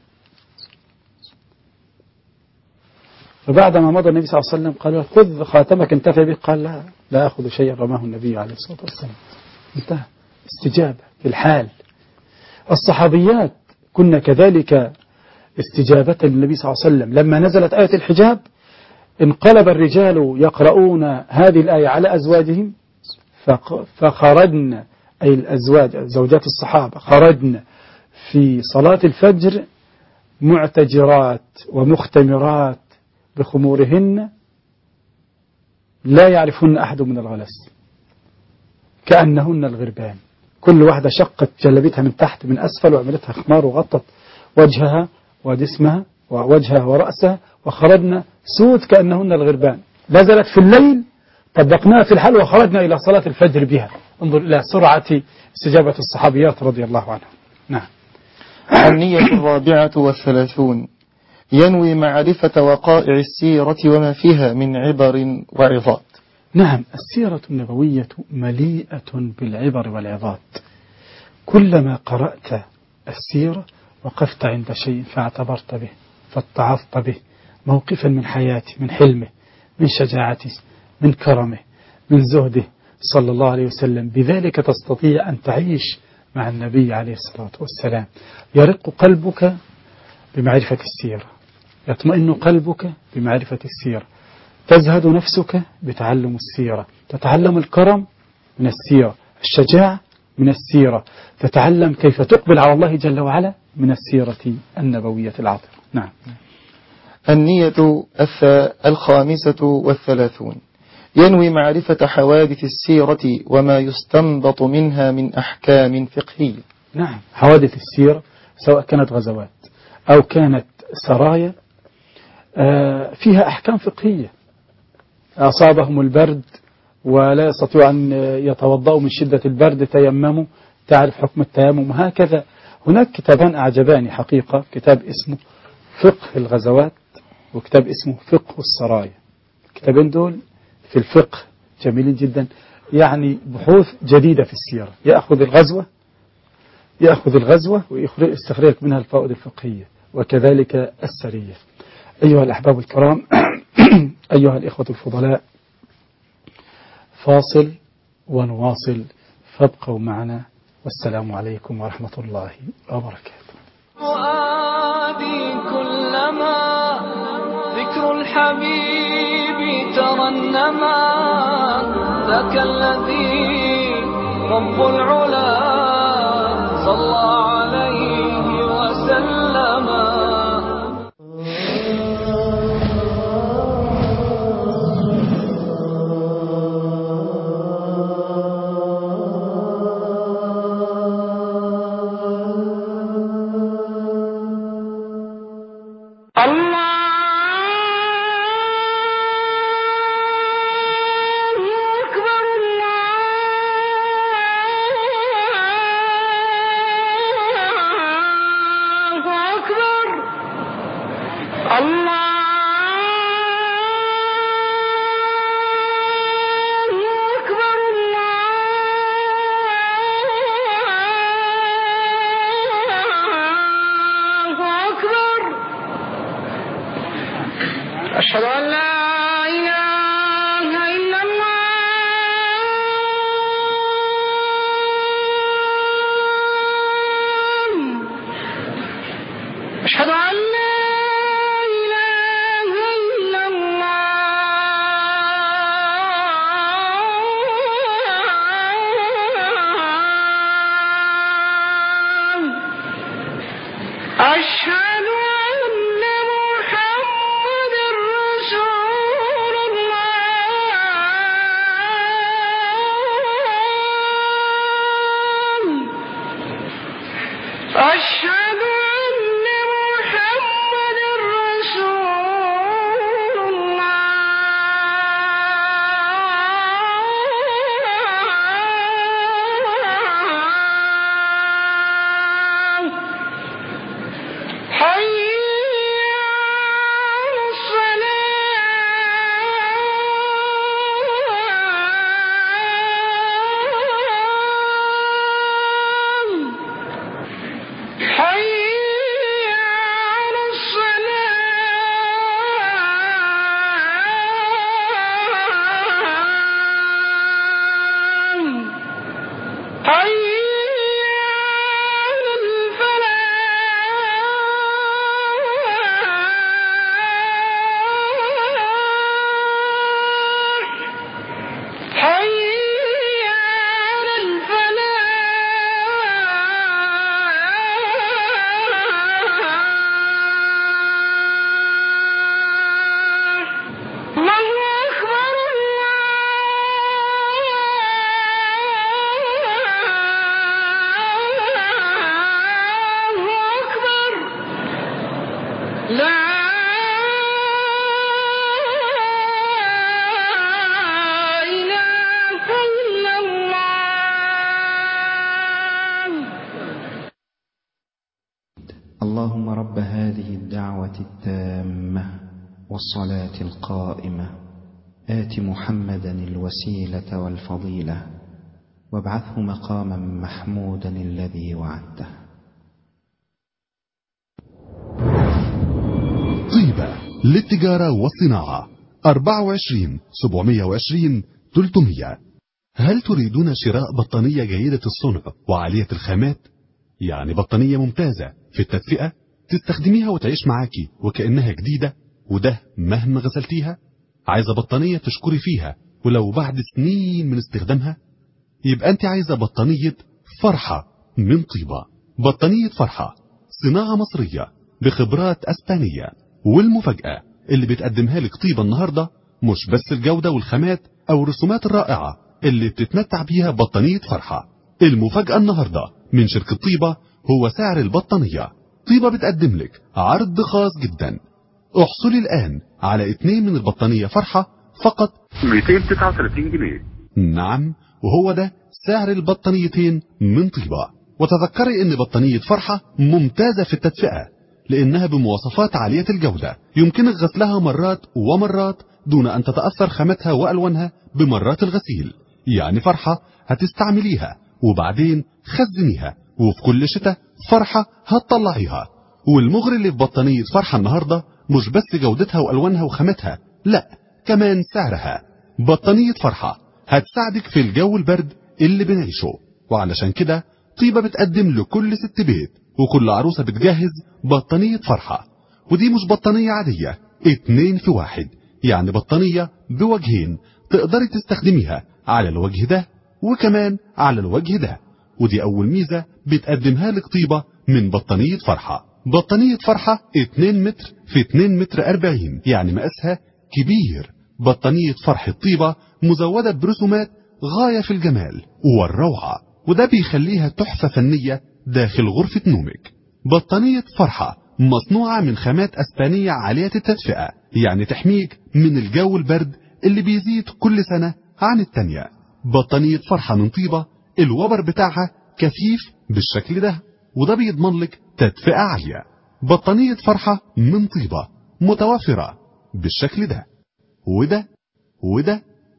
فبعدما مضى النبي صلى الله عليه وسلم قال: خذ خاتمك انتفع به. قال: لا لا أخذ شيئا، رماه النبي عليه الصلاة والسلام. انتهى. استجابة في الحال. الصحابيات كنا كذلك استجابة للنبي صلى الله عليه وسلم. لما نزلت آية الحجاب انقلب الرجال يقرؤون هذه الآية على أزواجهم فخرجن، أي الأزواج زوجات الصحابة خرجن في صلاة الفجر معتجرات ومختمرات بخمورهن لا يعرفهن أحد من الغلس، كأنهن الغربان. كل واحدة شقت جلبتها من تحت من أسفل وعملتها خمار وغطت وجهها وجسمها ووجهها ورأسها، وخرجنا سود كأنهن الغربان. نزلت في الليل طبقناها في الحال وخرجنا إلى صلاة الفجر بها. انظر إلى سرعة استجابة الصحابيات رضي الله عنهم. نعم. النية الرابعة والثلاثون: ينوي معرفة وقائع السيرة وما فيها من عبر وعظات. نعم، السيرة النبوية مليئة بالعبر والعظات. كلما قرأت السيرة وقفت عند شيء فاعتبرت به فاتعظت به، موقفا من حياته، من حلمه، من شجاعته، من كرمه، من زهده صلى الله عليه وسلم، بذلك تستطيع أن تعيش مع النبي عليه الصلاة والسلام. يرق قلبك بمعرفة السيرة، يطمئن قلبك بمعرفة السيرة، تزهد نفسك بتعلم السيرة، تتعلم الكرم من السيرة، الشجاعة من السيرة، تتعلم كيف تقبل على الله جل وعلا من السيرة النبوية العطرة. نعم. النية الخامسة والثلاثون، ينوي معرفة حوادث السيرة وما يستنبط منها من أحكام فقهية. نعم، حوادث السيرة سواء كانت غزوات أو كانت سرايا فيها أحكام فقهية. أصابهم البرد ولا يستطيعوا أن يتوضأوا من شدة البرد، تيمموا، تعرف حكم التيمم. هكذا هناك كتابان أعجباني حقيقة، كتاب اسمه فقه الغزوات وكتاب اسمه فقه السرايا. الكتابين دول في الفقه جميلين جدا، يعني بحوث جديدة في السيرة. يأخذ الغزوة يأخذ الغزوة ويستخرج منها الفوائد الفقهية، وكذلك السرية. أيها الأحباب الكرام، أيها الإخوة الفضلاء، فاصل ونواصل، فابقوا معنا، والسلام عليكم ورحمة الله وبركاته. فؤادي كلما ذكر الحبيب ترنما، ذاك الذي رب العلا صلى عليه وسلم. أشهد أن لا إله إلا الله، أشهد أن لا إله إلا الله، أشهد أن محمد رسول الله، أشهد أن محمد رسول الله. حي على الصلاة، حي على الصلاة، حي على الفلاح، حي على الفلاح. الله أكبر، الله أكبر، لا إله إلا الله. اللهم رب هذه الدعوة التامة والصلاة القائمة آت محمدا الوسيلة والفضيلة وابعثه مقاما محمودا الذي وعدته. طيبة للتجارة والصناعة أربعة وعشرين سبعمية وعشرين ثلاثمية. هل تريدون شراء بطانية جيدة الصنع وعالية الخامات؟ يعني بطانية ممتازة في التدفئة تستخدميها وتعيش معاكي وكأنها جديدة، وده مهما غسلتيها؟ عايزة بطانية تشكري فيها ولو بعد سنين من استخدامها؟ يبقى انت عايزة بطانية فرحة من طيبة. بطانية فرحة صناعة مصرية بخبرات أسبانية، والمفاجأة اللي بتقدمها لك طيبة النهاردة مش بس الجودة والخامات أو الرسومات الرائعة اللي بتتمتع بيها بطانية فرحة. المفاجأة النهاردة من شركة طيبة هو سعر البطانية. طيبة بتقدم لك عرض خاص جدا. احصلي الآن على اتنين من البطانية فرحة فقط مئتين وتسعة وثلاثين جنيه. نعم، وهو ده سعر البطانيتين من طيبة. وتذكري ان بطانية فرحة ممتازة في التدفئة لانها بمواصفات عالية الجودة، يمكنك غسلها مرات ومرات دون ان تتأثر خامتها والوانها بمرات الغسيل. يعني فرحة هتستعمليها وبعدين خزنيها، وفي كل شتاء فرحة هتطلعيها. والمغري اللي في بطانية فرحة النهاردة مش بس جودتها والوانها وخامتها، لا كمان سعرها. بطانية فرحة هتساعدك في الجو البرد اللي بنعيشه، وعلشان كده طيبة بتقدم لكل ست بيت وكل عروسة بتجهز بطانية فرحة. ودي مش بطانية عادية، اتنين في واحد، يعني بطانية بوجهين تقدري تستخدميها على الوجه ده وكمان على الوجه ده. ودي اول ميزة بتقدمها لك طيبة من بطانية فرحة. بطانية فرحة اتنين متر في اتنين متر اربعين، يعني مقاسها كبير. بطانية فرحة طيبة مزودة برسومات غاية في الجمال والروعة، وده بيخليها تحفة فنية داخل غرفة نومك. بطانية فرحة مصنوعة من خامات أسبانية عالية التدفئة، يعني تحميك من الجو البرد اللي بيزيد كل سنة عن التانية. بطانية فرحة من طيبة الوبر بتاعها كثيف بالشكل ده، وده بيضمن لك تدفئة عالية. بطانية فرحة من طيبة متوفرة بالشكل ده وده وده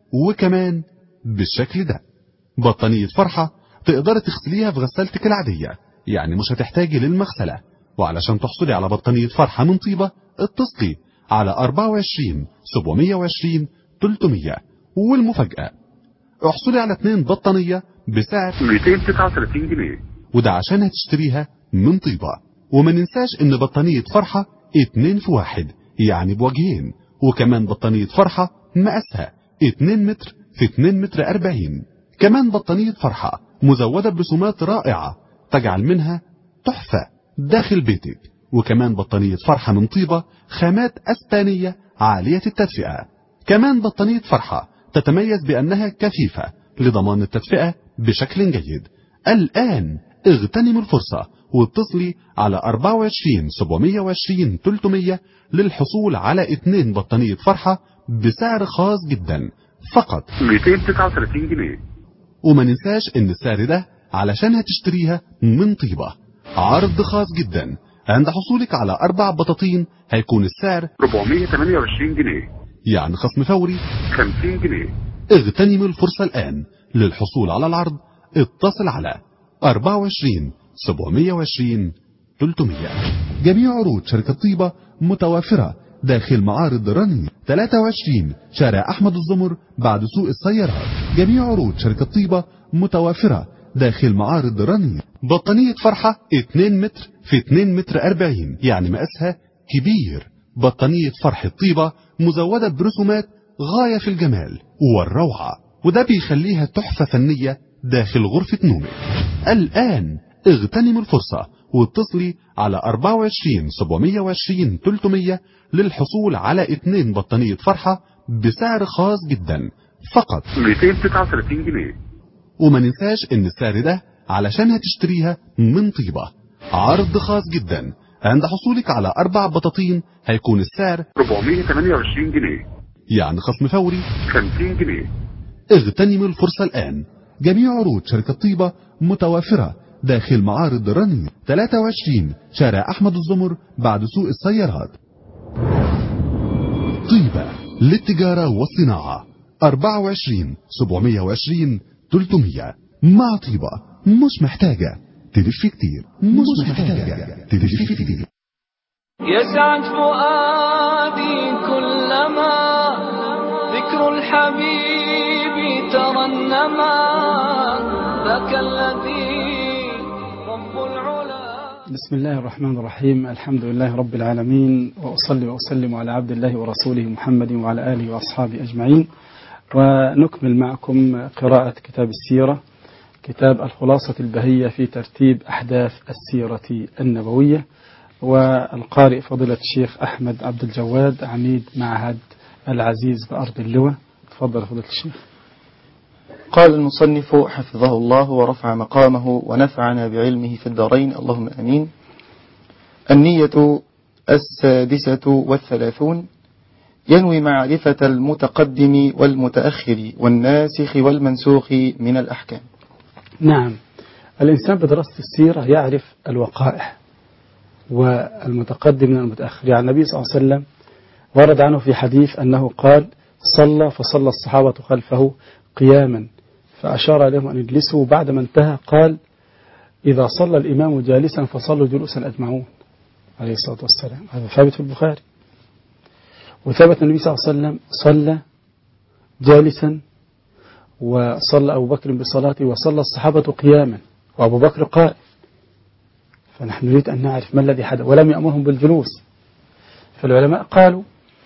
وكمان بالشكل ده. بطانية فرحة تقدر تغسليها في غسالتك العادية، يعني مش هتحتاجي للمغسلة. وعلشان تحصلي على بطانية فرحة من طيبة اتصلي على أربعة وعشرين سبعمية وعشرين ثلاثمية. والمفاجأة احصلي على اتنين بطانية بسعر مئتين وتسعة وثلاثين جنيه، وده عشان هتشتريها من طيبة. وما ننساش ان بطانية فرحة اتنين في واحد، يعني بوجهين، وكمان بطانية فرحة مقاسها اتنين متر في اتنين متر اربعين. كمان بطانية فرحة مزودة برسومات رائعة تجعل منها تحفة داخل بيتك. وكمان بطانية فرحة من طيبة خامات أسبانية عالية التدفئة. كمان بطانية فرحة تتميز بأنها كثيفة لضمان التدفئة بشكل جيد. الآن اغتنموا الفرصة واتصلي على أربعة وعشرين سبعمية وعشرين ثلاثمية للحصول على اتنين بطانية فرحة بسعر خاص جدا فقط مئتين وتسعة وثلاثين جنيه. وما ننساش ان السعر ده علشان هتشتريها من طيبة عرض خاص جدا. عند حصولك على اربع بطاطين هيكون السعر أربعمية وثمانية وعشرين جنيه، يعني خصم فوري خمسين جنيه. اغتنموا الفرصة الآن للحصول على العرض. اتصل على أربعة وعشرين سبعمية وعشرين ثلاثمية. جميع عروض شركة طيبة متوافرة داخل معارض رني ثلاثة وعشرين شارع أحمد الزمر بعد سوق السيارات. جميع عروض شركة طيبة متوافرة داخل معارض رني. بطانية فرحة اتنين متر في اتنين متر اربعين، يعني مقاسها كبير. بطانية فرحة طيبة مزودة برسومات غاية في الجمال والروعة، وده بيخليها تحفة فنية داخل غرفة نومك. الآن اغتنموا الفرصة واتصلي على أربعة وعشرين سبعمية وعشرين ثلاثمية للحصول على اتنين بطانية فرحة بسعر خاص جدا فقط مئتين وتسعة وثلاثين جنيه. وما ننساش ان السعر ده علشان هتشتريها من طيبة عرض خاص جدا. عند حصولك على اربع بطاطين هيكون السعر أربعمية وثمانية وعشرين جنيه، يعني خصم فوري خمسين جنيه. اغتنموا الفرصة الآن. جميع عروض شركة طيبة متوافرة داخل معارض رني ثلاثة وعشرين شارع أحمد الزمر بعد سوق السيارات. طيبة للتجارة والصناعة أربعة وعشرين سبعمية وعشرين تلتمية. مع طيبة مش محتاجة تلف كتير، مش محتاجة تلف كتير. يسعد فؤادي كلما ذكر الحبيب ترنما ذاك الذي رب العلا. بسم الله الرحمن الرحيم. الحمد لله رب العالمين، وأصلي وأسلم على عبد الله ورسوله محمد وعلى آله وأصحابه أجمعين. ونكمل معكم قراءة كتاب السيرة، كتاب الخلاصة البهية في ترتيب أحداث السيرة النبوية، والقارئ فضيلة الشيخ أحمد عبد الجواد عميد معهد العزيز بأرض اللواء. تفضل فضيلة الشيخ. قال المصنف حفظه الله ورفع مقامه ونفعنا بعلمه في الدارين اللهم آمين. النية السادسة والثلاثون ينوي معرفة المتقدم والمتأخر والناسخ والمنسوخ من الأحكام. نعم، الإنسان بدراسة السيرة يعرف الوقائع والمتقدم من المتأخر. يعني النبي صلى الله عليه وسلم ورد عنه في حديث أنه قال: صلى فصلى الصحابة خلفه قياما فأشار لهم أن يجلسوا، بعد ما انتهى قال: إذا صلى الإمام جالسا فصلوا جلوسا أجمعون، عليه الصلاة والسلام. هذا ثابت في البخاري. وثبت النبي صلى الله عليه وسلم صلى جالسا، وصلى أبو بكر بصلاته، وصلى الصحابة قياما وأبو بكر قائم. فنحن نريد أن نعرف ما الذي حدث، ولم يأمرهم بالجلوس. فالعلماء قالوا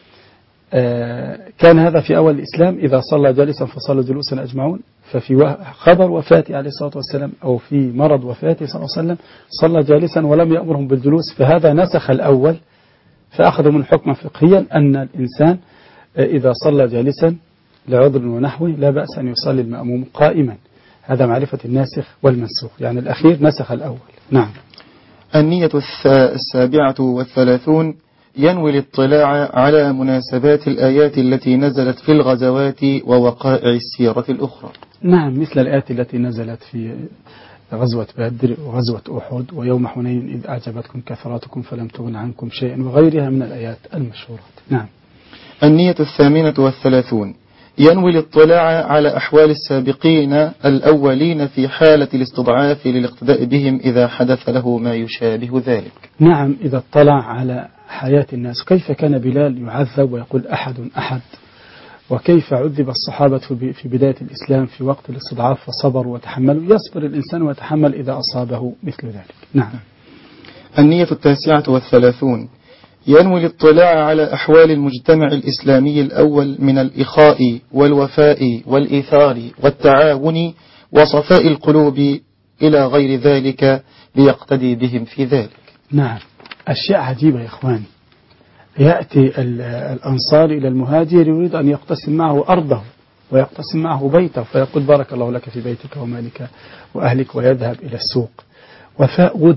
آه كان هذا في أول الإسلام، إذا صلى جالسا فصلوا جلوسا أجمعون. ففي خبر وفاته عليه الصلاة والسلام أو في مرض وفاته صلى الله عليه وسلم صلى جالسا ولم يأمرهم بالجلوس، فهذا نسخ الأول، فأخذوا من حكما فقهيا أن الإنسان آه إذا صلى جالسا لعذر ونحوه لا بأس أن يصلي المأموم قائما. هذا معرفة الناسخ والمنسوخ، يعني الأخير نسخ الأول. نعم. النية السابعة والثلاثون ينوي الاطلاع على مناسبات الآيات التي نزلت في الغزوات ووقائع السيرة الأخرى. نعم، مثل الآيات التي نزلت في غزوة بدر وغزوة أحد ويوم حنين إذ أعجبتكم كثراتكم فلم تغن عنكم شيئا، وغيرها من الآيات المشهورة. نعم. النية الثامنة والثلاثون ينوي الاطلاع على أحوال السابقين الأولين في حالة الاستضعاف للاقتداء بهم إذا حدث له ما يشابه ذلك. نعم، إذا اطلع على حياة الناس، كيف كان بلال يعذب ويقول أحد أحد، وكيف عذب الصحابة في بداية الإسلام في وقت الاستضعاف فصبروا وتحملوا. يصبر الإنسان ويتحمل إذا أصابه مثل ذلك. نعم. النية التاسعة والثلاثون ينوي الاطلاع على أحوال المجتمع الإسلامي الأول من الإخاء والوفاء والإيثار والتعاون وصفاء القلوب إلى غير ذلك ليقتدي بهم في ذلك. نعم، أشياء عجيبة يا إخواني. يأتي الأنصار إلى المهاجر يريد أن يقتسم معه أرضه ويقتسم معه بيته، فيقول: بارك الله لك في بيتك ومالك وأهلك، ويذهب إلى السوق. وفاء ود،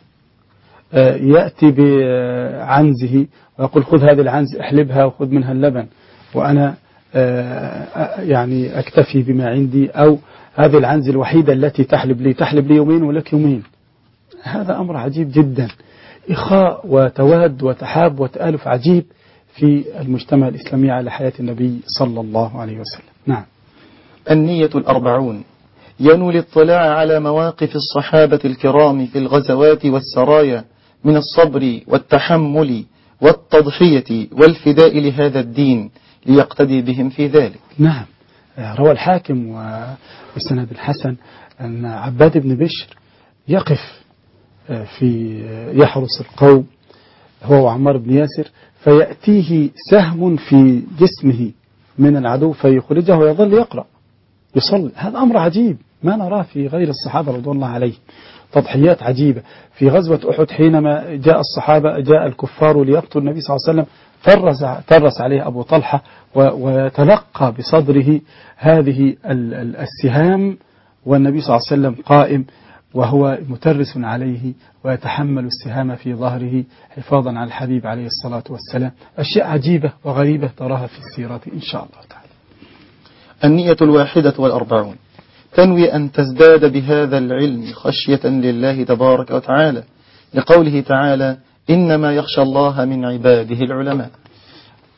يأتي بعنزه ويقول: خذ هذه العنز احلبها وخذ منها اللبن، وأنا يعني أكتفي بما عندي، أو هذه العنز الوحيدة التي تحلب لي تحلب لي يومين ولك يومين. هذا أمر عجيب جدا، إخاء وتواد وتحاب وتآلف عجيب في المجتمع الإسلامي على حياة النبي صلى الله عليه وسلم. نعم. النية الأربعون ينوي الاطلاع على مواقف الصحابة الكرام في الغزوات والسرايا من الصبر والتحمل والتضحية والفداء لهذا الدين ليقتدي بهم في ذلك. نعم. روى الحاكم وبسند الحسن أن عباد بن بشر يقف في يحرس القوم هو وعمار بن ياسر، فيأتيه سهم في جسمه من العدو فيخرجه ويظل يقرأ يصلي. هذا أمر عجيب ما نراه في غير الصحابة رضوان الله عليه. تضحيات عجيبة. في غزوة أحد حينما جاء الصحابة جاء الكفار ليقتلوا النبي صلى الله عليه وسلم، ترس, ترس عليه أبو طلحة ويتلقى بصدره هذه السهام، والنبي صلى الله عليه وسلم قائم وهو مترس عليه ويتحمل السهام في ظهره حفاظا على الحبيب عليه الصلاة والسلام. أشياء عجيبة وغريبة تراها في السيرة إن شاء الله تعالى. النية الواحدة والأربعون تنوي أن تزداد بهذا العلم خشية لله تبارك وتعالى، لقوله تعالى: إنما يخشى الله من عباده العلماء.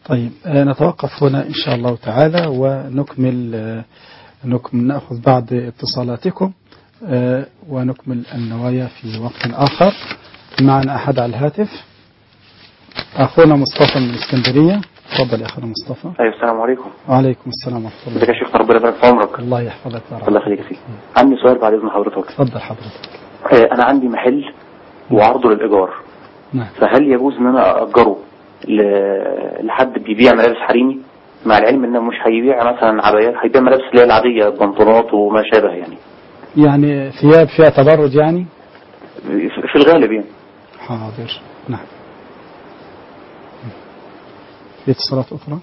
طيب نتوقف هنا إن شاء الله تعالى ونكمل نكمل نأخذ بعض اتصالاتكم ونكمل النوايا في وقت آخر. معنا أحد على الهاتف، أخونا مصطفى من الإسكندرية. تفضل يا أخونا مصطفى. أيوة السلام عليكم. وعليكم السلام ورحمة الله. ازيك يا شيخ؟ ربنا يبارك في عمرك. الله يحفظك يا رب. الله يخليك يا سيدي. عندي سؤال بعد إذن حضرتك. تفضل حضرتك. أنا عندي محل وعرضه للإيجار. نعم. فهل يجوز إن أنا أأجره لحد بيبيع ملابس حريمي، مع العلم إنه مش هيبيع مثلا عبايات، هيبيع ملابس اللي هي العادية، بنطلونات وما شابه يعني. يعني ثياب فيها تبرج يعني؟ في الغالب يعني. حاضر. نعم. في اتصالات أخرى؟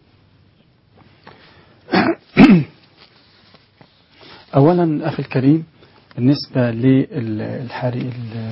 أولا أخي الكريم، بالنسبة للحري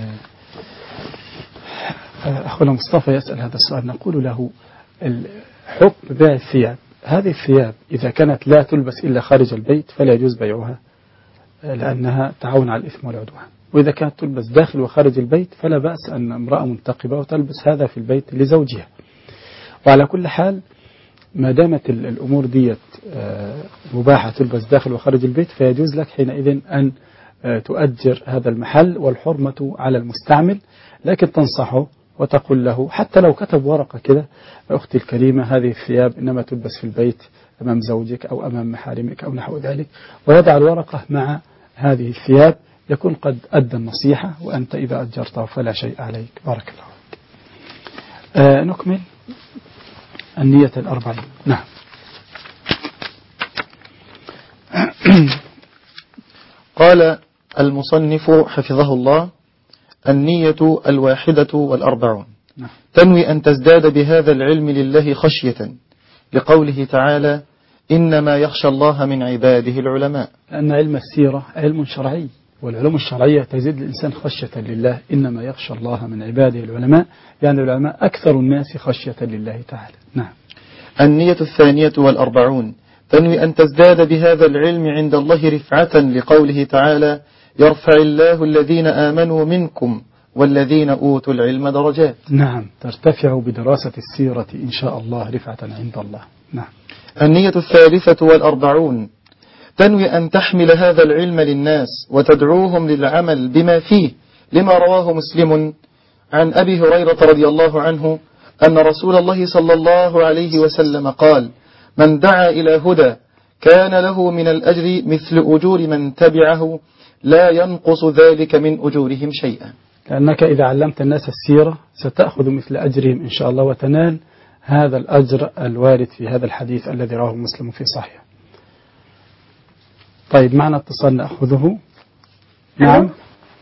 أخونا مصطفى يسأل هذا السؤال، نقول له حكم بيع الثياب. هذه الثياب إذا كانت لا تلبس إلا خارج البيت فلا يجوز بيعها، لأنها تعاون على الإثم والعدوان. وإذا كانت تلبس داخل وخارج البيت فلا بأس أن امرأة منتقبة وتلبس هذا في البيت لزوجها. وعلى كل حال ما دامت الأمور ديت مباحة تلبس داخل وخارج البيت فيجوز لك حينئذ أن تؤجر هذا المحل، والحرمة على المستعمل. لكن تنصحه وتقول له حتى لو كتب ورقة كده: أختي الكريمة هذه الثياب إنما تلبس في البيت أمام زوجك أو أمام محارمك أو نحو ذلك، ويضع الورقة مع هذه الثياب، يكون قد أدى النصيحة، وأنت إذا أجرته فلا شيء عليك. بارك الله فيك. آه نكمل النية الأربعين. نعم. قال المصنف حفظه الله: النية الواحدة والأربعون. نعم. تنوي أن تزداد بهذا العلم لله خشية، لقوله تعالى: إنما يخشى الله من عباده العلماء. لأن علم السيرة علم شرعي، والعلوم الشرعية تزيد الإنسان خشية لله. إنما يخشى الله من عباده العلماء، يعني العلماء أكثر الناس خشية لله تعالى. نعم. النية الثانية والأربعون: تنوي أن تزداد بهذا العلم عند الله رفعة، لقوله تعالى: يرفع الله الذين آمنوا منكم والذين أوتوا العلم درجات. نعم، ترتفع بدراسة السيرة إن شاء الله رفعة عند الله. نعم. النية الثالثة والأربعون: تنوي أن تحمل هذا العلم للناس وتدعوهم للعمل بما فيه، لما رواه مسلم عن أبي هريرة رضي الله عنه أن رسول الله صلى الله عليه وسلم قال: من دعا إلى هدى كان له من الأجر مثل أجور من تبعه، لا ينقص ذلك من أجورهم شيئا. لأنك إذا علمت الناس السيرة ستأخذ مثل أجرهم إن شاء الله، وتنال هذا الأجر الوارد في هذا الحديث الذي رواه مسلم في صحيح. طيب معنا اتصال نأخذه. نعم.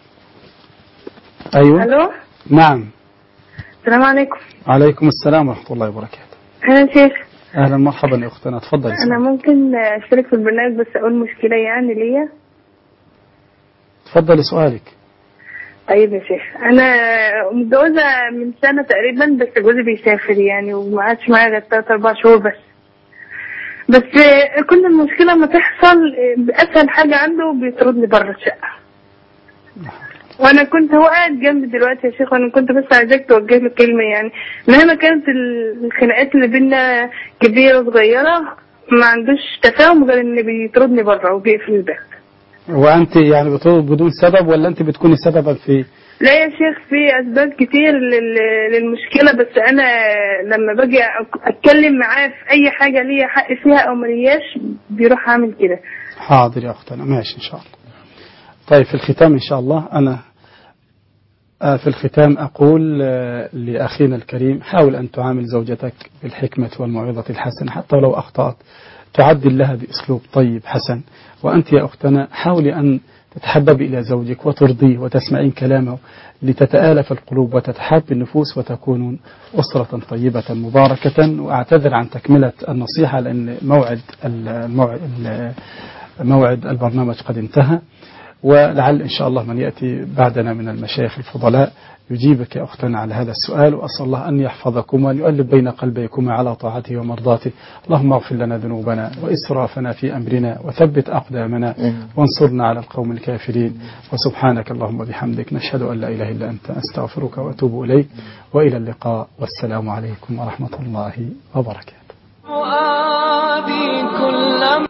أيوة. ألو. نعم. السلام عليكم. عليكم السلام ورحمة الله وبركاته. أهلا شيخ. أهلا مرحبا يا أختنا، تفضلي. أنا ممكن أشترك في البرنامج بس أقول مشكلة يعني ليا؟ تفضلي سؤالك. طيب يا شيخ، أنا متجوزة من سنة تقريبا، بس جوزي بيسافر يعني وما عادش معايا غير تلات أربع شهور بس. بس كل المشكلة ما تحصل بأسهل حاجة عنده بيطردني بره الشقة. وانا كنت هو قاعد جنبي دلوقتي يا شيخ، وانا كنت بس عايزاك توجه له كلمه، يعني مهما كانت الخناقات اللي بينا كبيره وصغيره ما عندوش تفاهم غير ان بيطردني بره وبيقفل الباب. وانت يعني بتطرد بدون سبب ولا انت بتكوني سببا في؟ لا يا شيخ، في اسباب كتير للمشكله، بس انا لما باجي اتكلم معاه في اي حاجه ليا حق فيها او ملياش بيروح عامل كده. حاضر يا اختنا، ماشي ان شاء الله. طيب في الختام إن شاء الله، أنا في الختام أقول لأخينا الكريم: حاول أن تعامل زوجتك بالحكمة والموعظة الحسنة، حتى لو أخطأت تعدل لها بأسلوب طيب حسن. وأنت يا أختنا حاولي أن تتحببي إلى زوجك وترضيه وتسمعين كلامه، لتتآلف القلوب وتتحاب النفوس وتكونون أسرة طيبة مباركة. وأعتذر عن تكملة النصيحة لأن موعد الموعد موعد البرنامج قد انتهى. ولعل إن شاء الله من يأتي بعدنا من المشايخ الفضلاء يجيبك يا أختنا على هذا السؤال. وأسأل الله أن يحفظكم وأن يؤلف بين قلبيكما على طاعته ومرضاته. اللهم اغفر لنا ذنوبنا وإسرافنا في أمرنا وثبت أقدامنا وانصرنا على القوم الكافرين. وسبحانك اللهم وبحمدك نشهد أن لا إله إلا أنت أستغفرك وأتوب إليك. وإلى اللقاء والسلام عليكم ورحمة الله وبركاته.